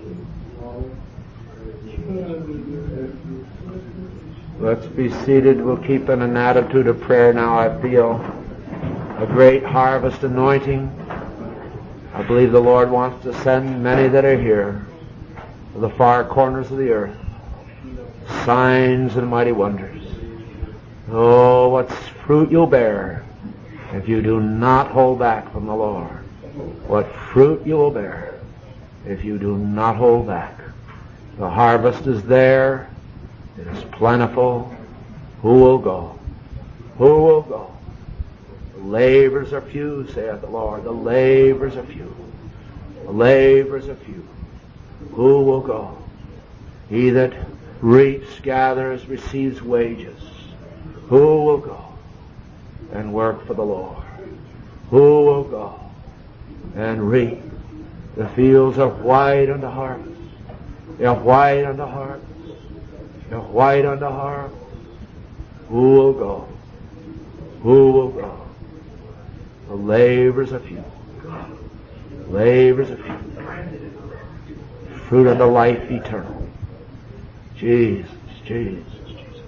Let's be seated. We'll keep in an attitude of prayer now. I feel a great harvest anointing. I believe the Lord wants to send many that are here to the far corners of the earth. Signs and mighty wonders. Oh, what fruit you'll bear if you do not hold back from the Lord. What fruit you will bear if you do not hold back. The harvest is there. It is plentiful. Who will go? Who will go? The labors are few, saith the Lord. The labors are few. The labors are few. Who will go? He that reaps, gathers, receives wages. Who will go and work for the Lord? Who will go and reap? The fields are white unto harvest. They are white unto harvest. They are white unto harvest. Who will go? Who will go? The labors are few. Labors are few. Fruit unto life eternal. Jesus, Jesus, Jesus.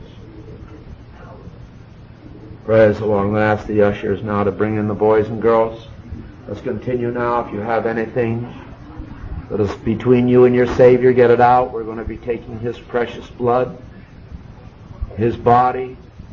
Praise the Lord. I'm going to ask the ushers now to bring in the boys and girls. Let's continue now. If you have anything that is between you and your Savior, get it out. We're going to be taking His precious blood, His body.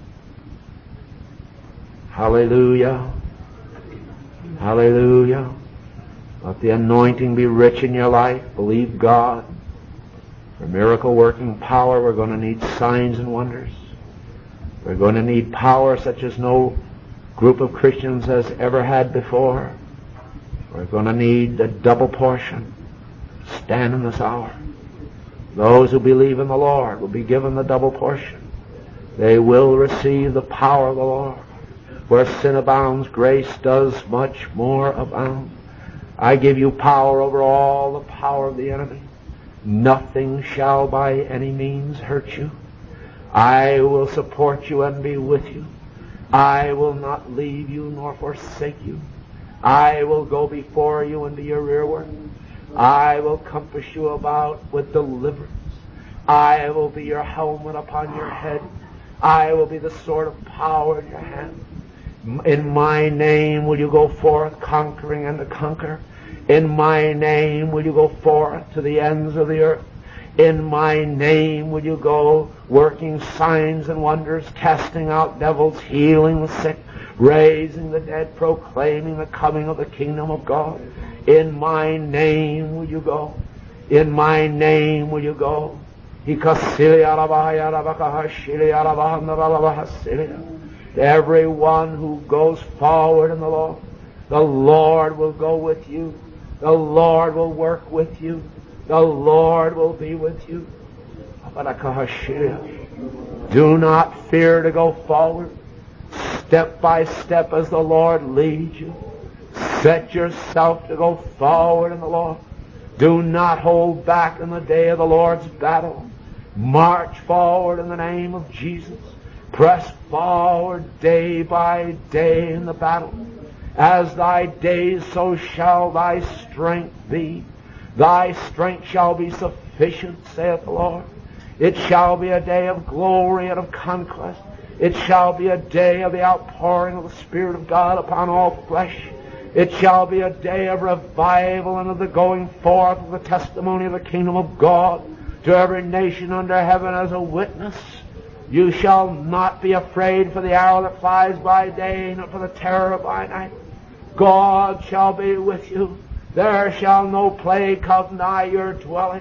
Hallelujah. Hallelujah. Let the anointing be rich in your life. Believe God. For miracle-working power, we're going to need signs and wonders. We're going to need power such as no group of Christians has ever had before. We're going to need the double portion. Stand in this hour. Those who believe in the Lord will be given the double portion. They will receive the power of the Lord. Where sin abounds, grace does much more abound. I give you power over all the power of the enemy. Nothing shall by any means hurt you. I will support you and be with you. I will not leave you nor forsake you. I will go before you and be your rearward. I will compass you about with deliverance. I will be your helmet upon your head. I will be the sword of power in your hand. In my name will you go forth conquering and to conquer. In my name will you go forth to the ends of the earth. In my name will you go working signs and wonders, casting out devils, healing the sick, raising the dead, proclaiming the coming of the kingdom of God. In my name will you go. In my name will you go. Everyone who goes forward in the Lord, the Lord will go with you. The Lord will work with you. The Lord will be with you. Do not fear to go forward. Step by step as the Lord leads you. Set yourself to go forward in the Lord. Do not hold back in the day of the Lord's battle. March forward in the name of Jesus. Press forward day by day in the battle. As thy days, so shall thy strength be. Thy strength shall be sufficient, saith the Lord. It shall be a day of glory and of conquest. It shall be a day of the outpouring of the Spirit of God upon all flesh. It shall be a day of revival and of the going forth of the testimony of the kingdom of God to every nation under heaven as a witness. You shall not be afraid for the arrow that flies by day, nor for the terror by night. God shall be with you. There shall no plague come nigh your dwelling.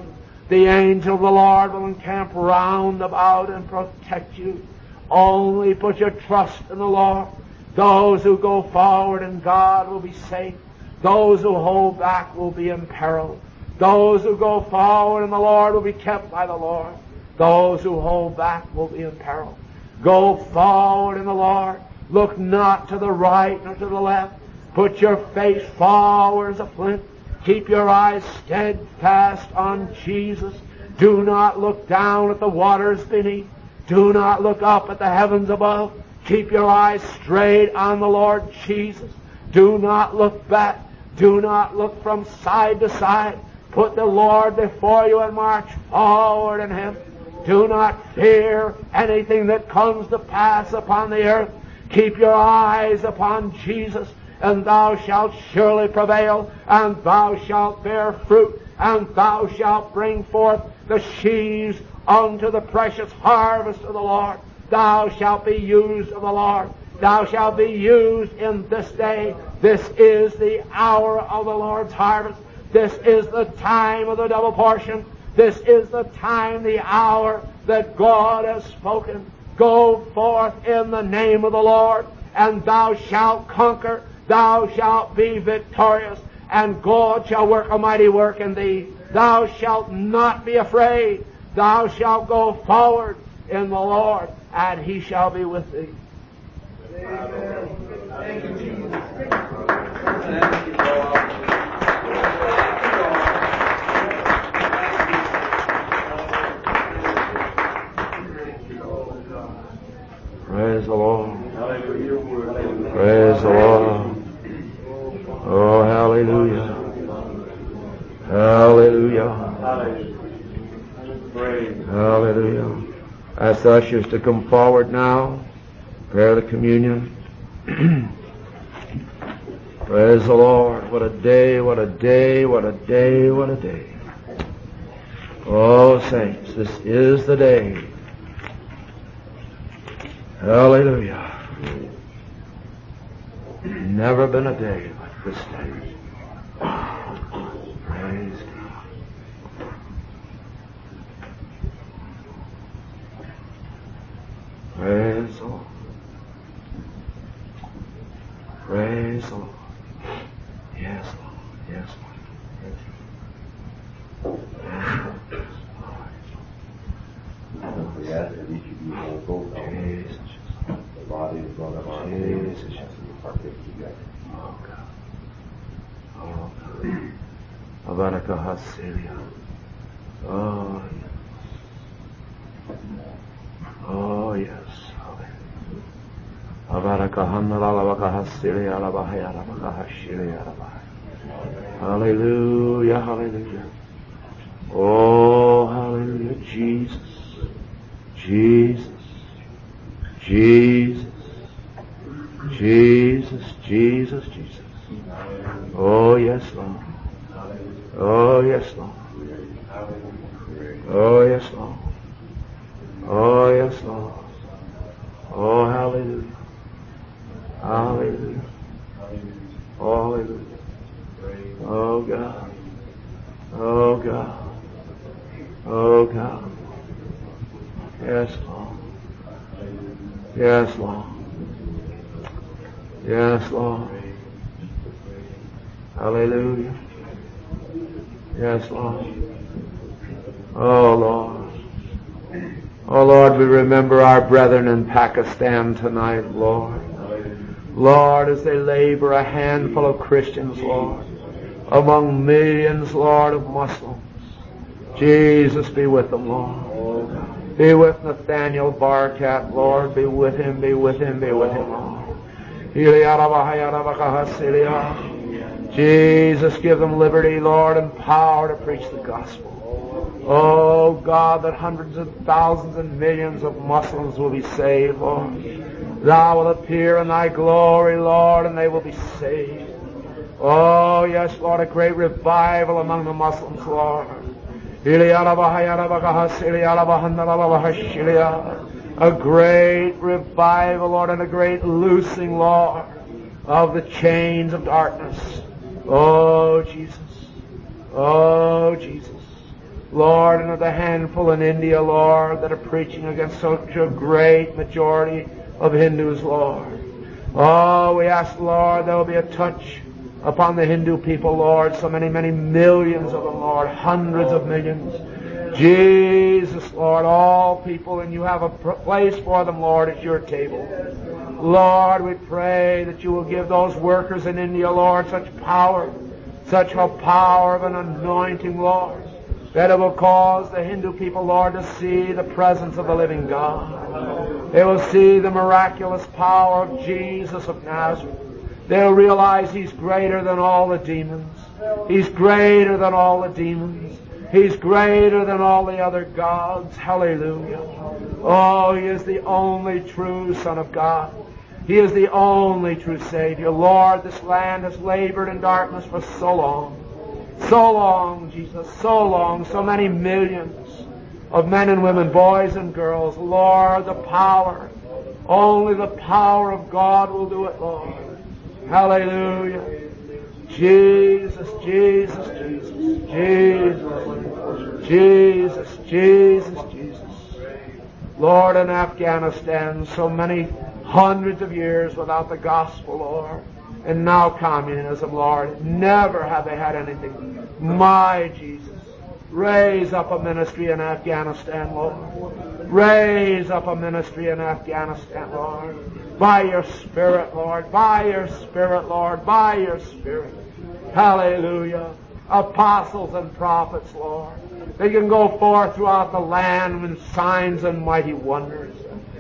The angel of the Lord will encamp round about and protect you. Only put your trust in the Lord. Those who go forward in God will be safe. Those who hold back will be imperiled. Those who go forward in the Lord will be kept by the Lord. Those who hold back will be imperiled. Go forward in the Lord. Look not to the right nor to the left. Put your face forward as a flint. Keep your eyes steadfast on Jesus. Do not look down at the waters beneath. Do not look up at the heavens above. Keep your eyes straight on the Lord Jesus. Do not look back. Do not look from side to side. Put the Lord before you and march forward in Him. Do not fear anything that comes to pass upon the earth. Keep your eyes upon Jesus, and thou shalt surely prevail, and thou shalt bear fruit, and thou shalt bring forth the sheaves unto the precious harvest of the Lord. Thou shalt be used of the Lord. Thou shalt be used in this day. This is the hour of the Lord's harvest. This is the time of the double portion. This is the time, the hour that God has spoken. Go forth in the name of the Lord, and thou shalt conquer. Thou shalt be victorious, and God shall work a mighty work in thee. Thou shalt not be afraid. Thou shalt go forward in the Lord, and He shall be with thee. Amen. Thank you, Jesus. Thank you, Lord. Praise the Lord. Praise the Lord. Oh, hallelujah. Hallelujah. Hallelujah. Ask the ushers to come forward now. Prayer of the communion. Praise the Lord. What a day, what a day, what a day, what a day. Oh, saints, this is the day. Hallelujah. Never been a day like this day. Praise God. Praise the Lord. Praise the Lord. Yes, Lord. Yes, Lord. Yes, Lord. We ask that each of you will go down. Jesus. The body is one of our Jesus. Jesus. Partake together. Oh, God. Oh, God. Abaraka Hasilia. Oh, yes. Oh, yes. Abaraka Hanala Hasilia, Labahaya, Labaka Hashilia, Labahaya. Hallelujah, hallelujah. Oh, hallelujah. Jesus. Jesus. Jesus. Jesus, Jesus, Jesus. Oh, yes, Lord. Oh, yes, Lord. Oh, yes, Lord. Oh, yes, Lord. Oh, hallelujah. Hallelujah. Oh, hallelujah. Oh, God. Oh, God. Oh, God. Yes, Lord. Yes, Lord. Yes, Lord. Hallelujah. Yes, Lord. Oh, Lord. Oh, Lord, we remember our brethren in Pakistan tonight, Lord. Lord, as they labor, a handful of Christians, Lord, among millions, Lord, of Muslims. Jesus, be with them, Lord. Be with Nathaniel Barkat, Lord. Be with him, be with him, be with him, Lord. Jesus, give them liberty, Lord, and power to preach the gospel. Oh, God, that hundreds of thousands and millions of Muslims will be saved, Lord. Thou wilt appear in Thy glory, Lord, and they will be saved. Oh, yes, Lord, a great revival among the Muslims, Lord. A great revival, Lord, and a great loosing, Lord, of the chains of darkness. Oh, Jesus. Oh, Jesus. Lord, and of the handful in India, Lord, that are preaching against such a great majority of Hindus, Lord. Oh, we ask, Lord, there will be a touch upon the Hindu people, Lord, so many, many millions of them, Lord, hundreds of millions. Jesus, Lord, all people, and you have a place for them, Lord, at your table. Lord, we pray that you will give those workers in India, Lord, such power, such a power of an anointing, Lord, that it will cause the Hindu people, Lord, to see the presence of the living God. They will see the miraculous power of Jesus of Nazareth. They'll realize He's greater than all the demons. He's greater than all the demons. He's greater than all the other gods. Hallelujah. Oh, He is the only true Son of God. He is the only true Savior. Lord, this land has labored in darkness for so long. So long, Jesus, so long, so many millions of men and women, boys and girls. Lord, the power, only the power of God will do it, Lord. Hallelujah. Jesus, Jesus, Jesus, Jesus, Jesus, Jesus, Jesus. Lord, in Afghanistan, so many hundreds of years without the gospel, Lord. And now communism, Lord. Never have they had anything. My Jesus, raise up a ministry in Afghanistan, Lord. Raise up a ministry in Afghanistan, Lord. By your Spirit, Lord. By your Spirit, Lord. By your Spirit. Hallelujah. Apostles and prophets, Lord. They can go forth throughout the land with signs and mighty wonders.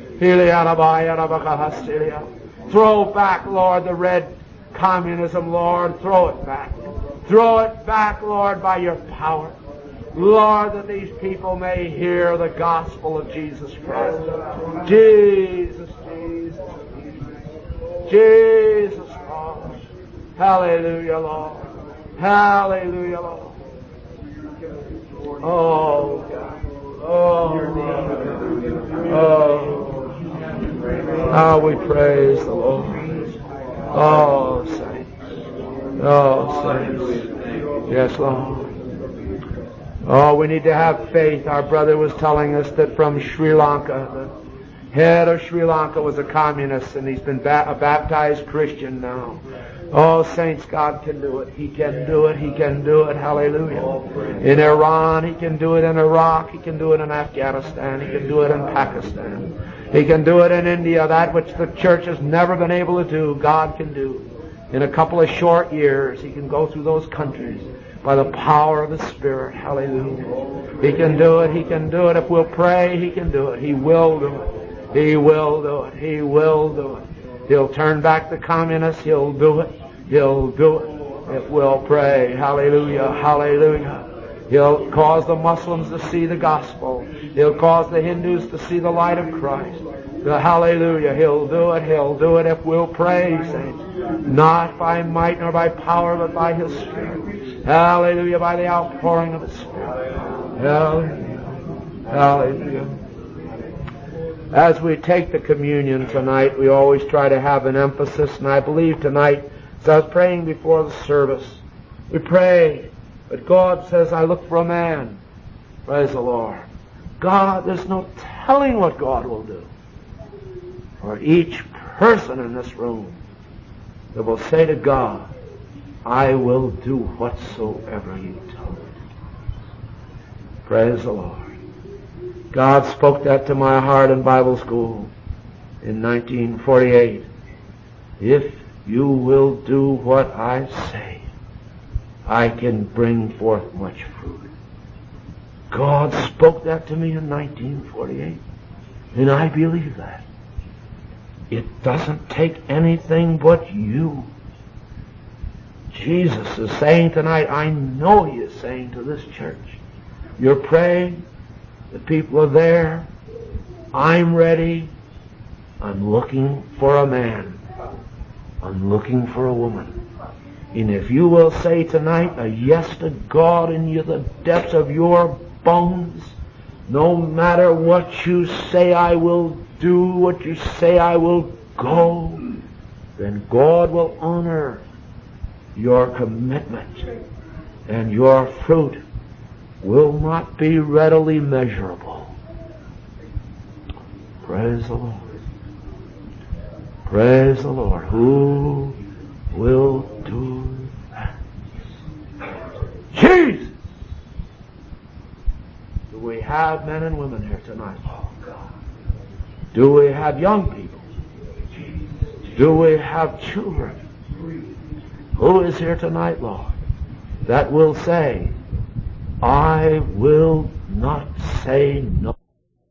Throw back, Lord, the red communism, Lord. Throw it back. Throw it back, Lord, by your power. Lord, that these people may hear the gospel of Jesus Christ. Jesus, Jesus, Jesus. Jesus, Lord. Hallelujah, Lord. Hallelujah, Lord. Oh, God. Oh, oh. How we praise the Lord. Oh, saints. Oh, saints. Yes, Lord. Oh, we need to have faith. Our brother was telling us that from Sri Lanka, the head of Sri Lanka was a communist, and he's been ba- a baptized Christian now. Oh, saints, God can do it. He can do it. He can do it. Hallelujah. In Iran, He can do it. In Iraq, He can do it. In Afghanistan, He can do it. In Pakistan, He can do it. In India, that which the church has never been able to do, God can do. In a couple of short years, He can go through those countries by the power of the Spirit. Hallelujah. He can do it. He can do it. If we'll pray, He can do it. He will do it. He will do it. He will do it. He'll turn back the communists. He'll do it. He'll do it. If we'll pray. Hallelujah. Hallelujah. He'll cause the Muslims to see the gospel. He'll cause the Hindus to see the light of Christ. The hallelujah. He'll do it. He'll do it if we'll pray, saints. Not by might nor by power, but by His Spirit. Hallelujah. By the outpouring of His Spirit. Hallelujah. Hallelujah. As we take the communion tonight, we always try to have an emphasis, and I believe tonight, as I was praying before the service, we pray, but God says, I look for a man. Praise the Lord. God, there's no telling what God will do. For each person in this room that will say to God, I will do whatsoever you tell me. Praise the Lord. God spoke that to my heart in Bible school in nineteen forty-eight. If you will do what I say, I can bring forth much fruit. God spoke that to me in nineteen forty-eight, and I believe that. It doesn't take anything but you. Jesus is saying tonight, I know He is saying to this church, you're praying, the people are there, I'm ready, I'm looking for a man, I'm looking for a woman. And if you will say tonight a yes to God in the depths of your bones, no matter what you say I will do, what you say I will go, then God will honor your commitment and your fruit will not be readily measurable. Praise the Lord. Praise the Lord. Who will do that? Jesus! Do we have men and women here tonight? Do we have young people? Do we have children? Who is here tonight, Lord, that will say, I will not say no?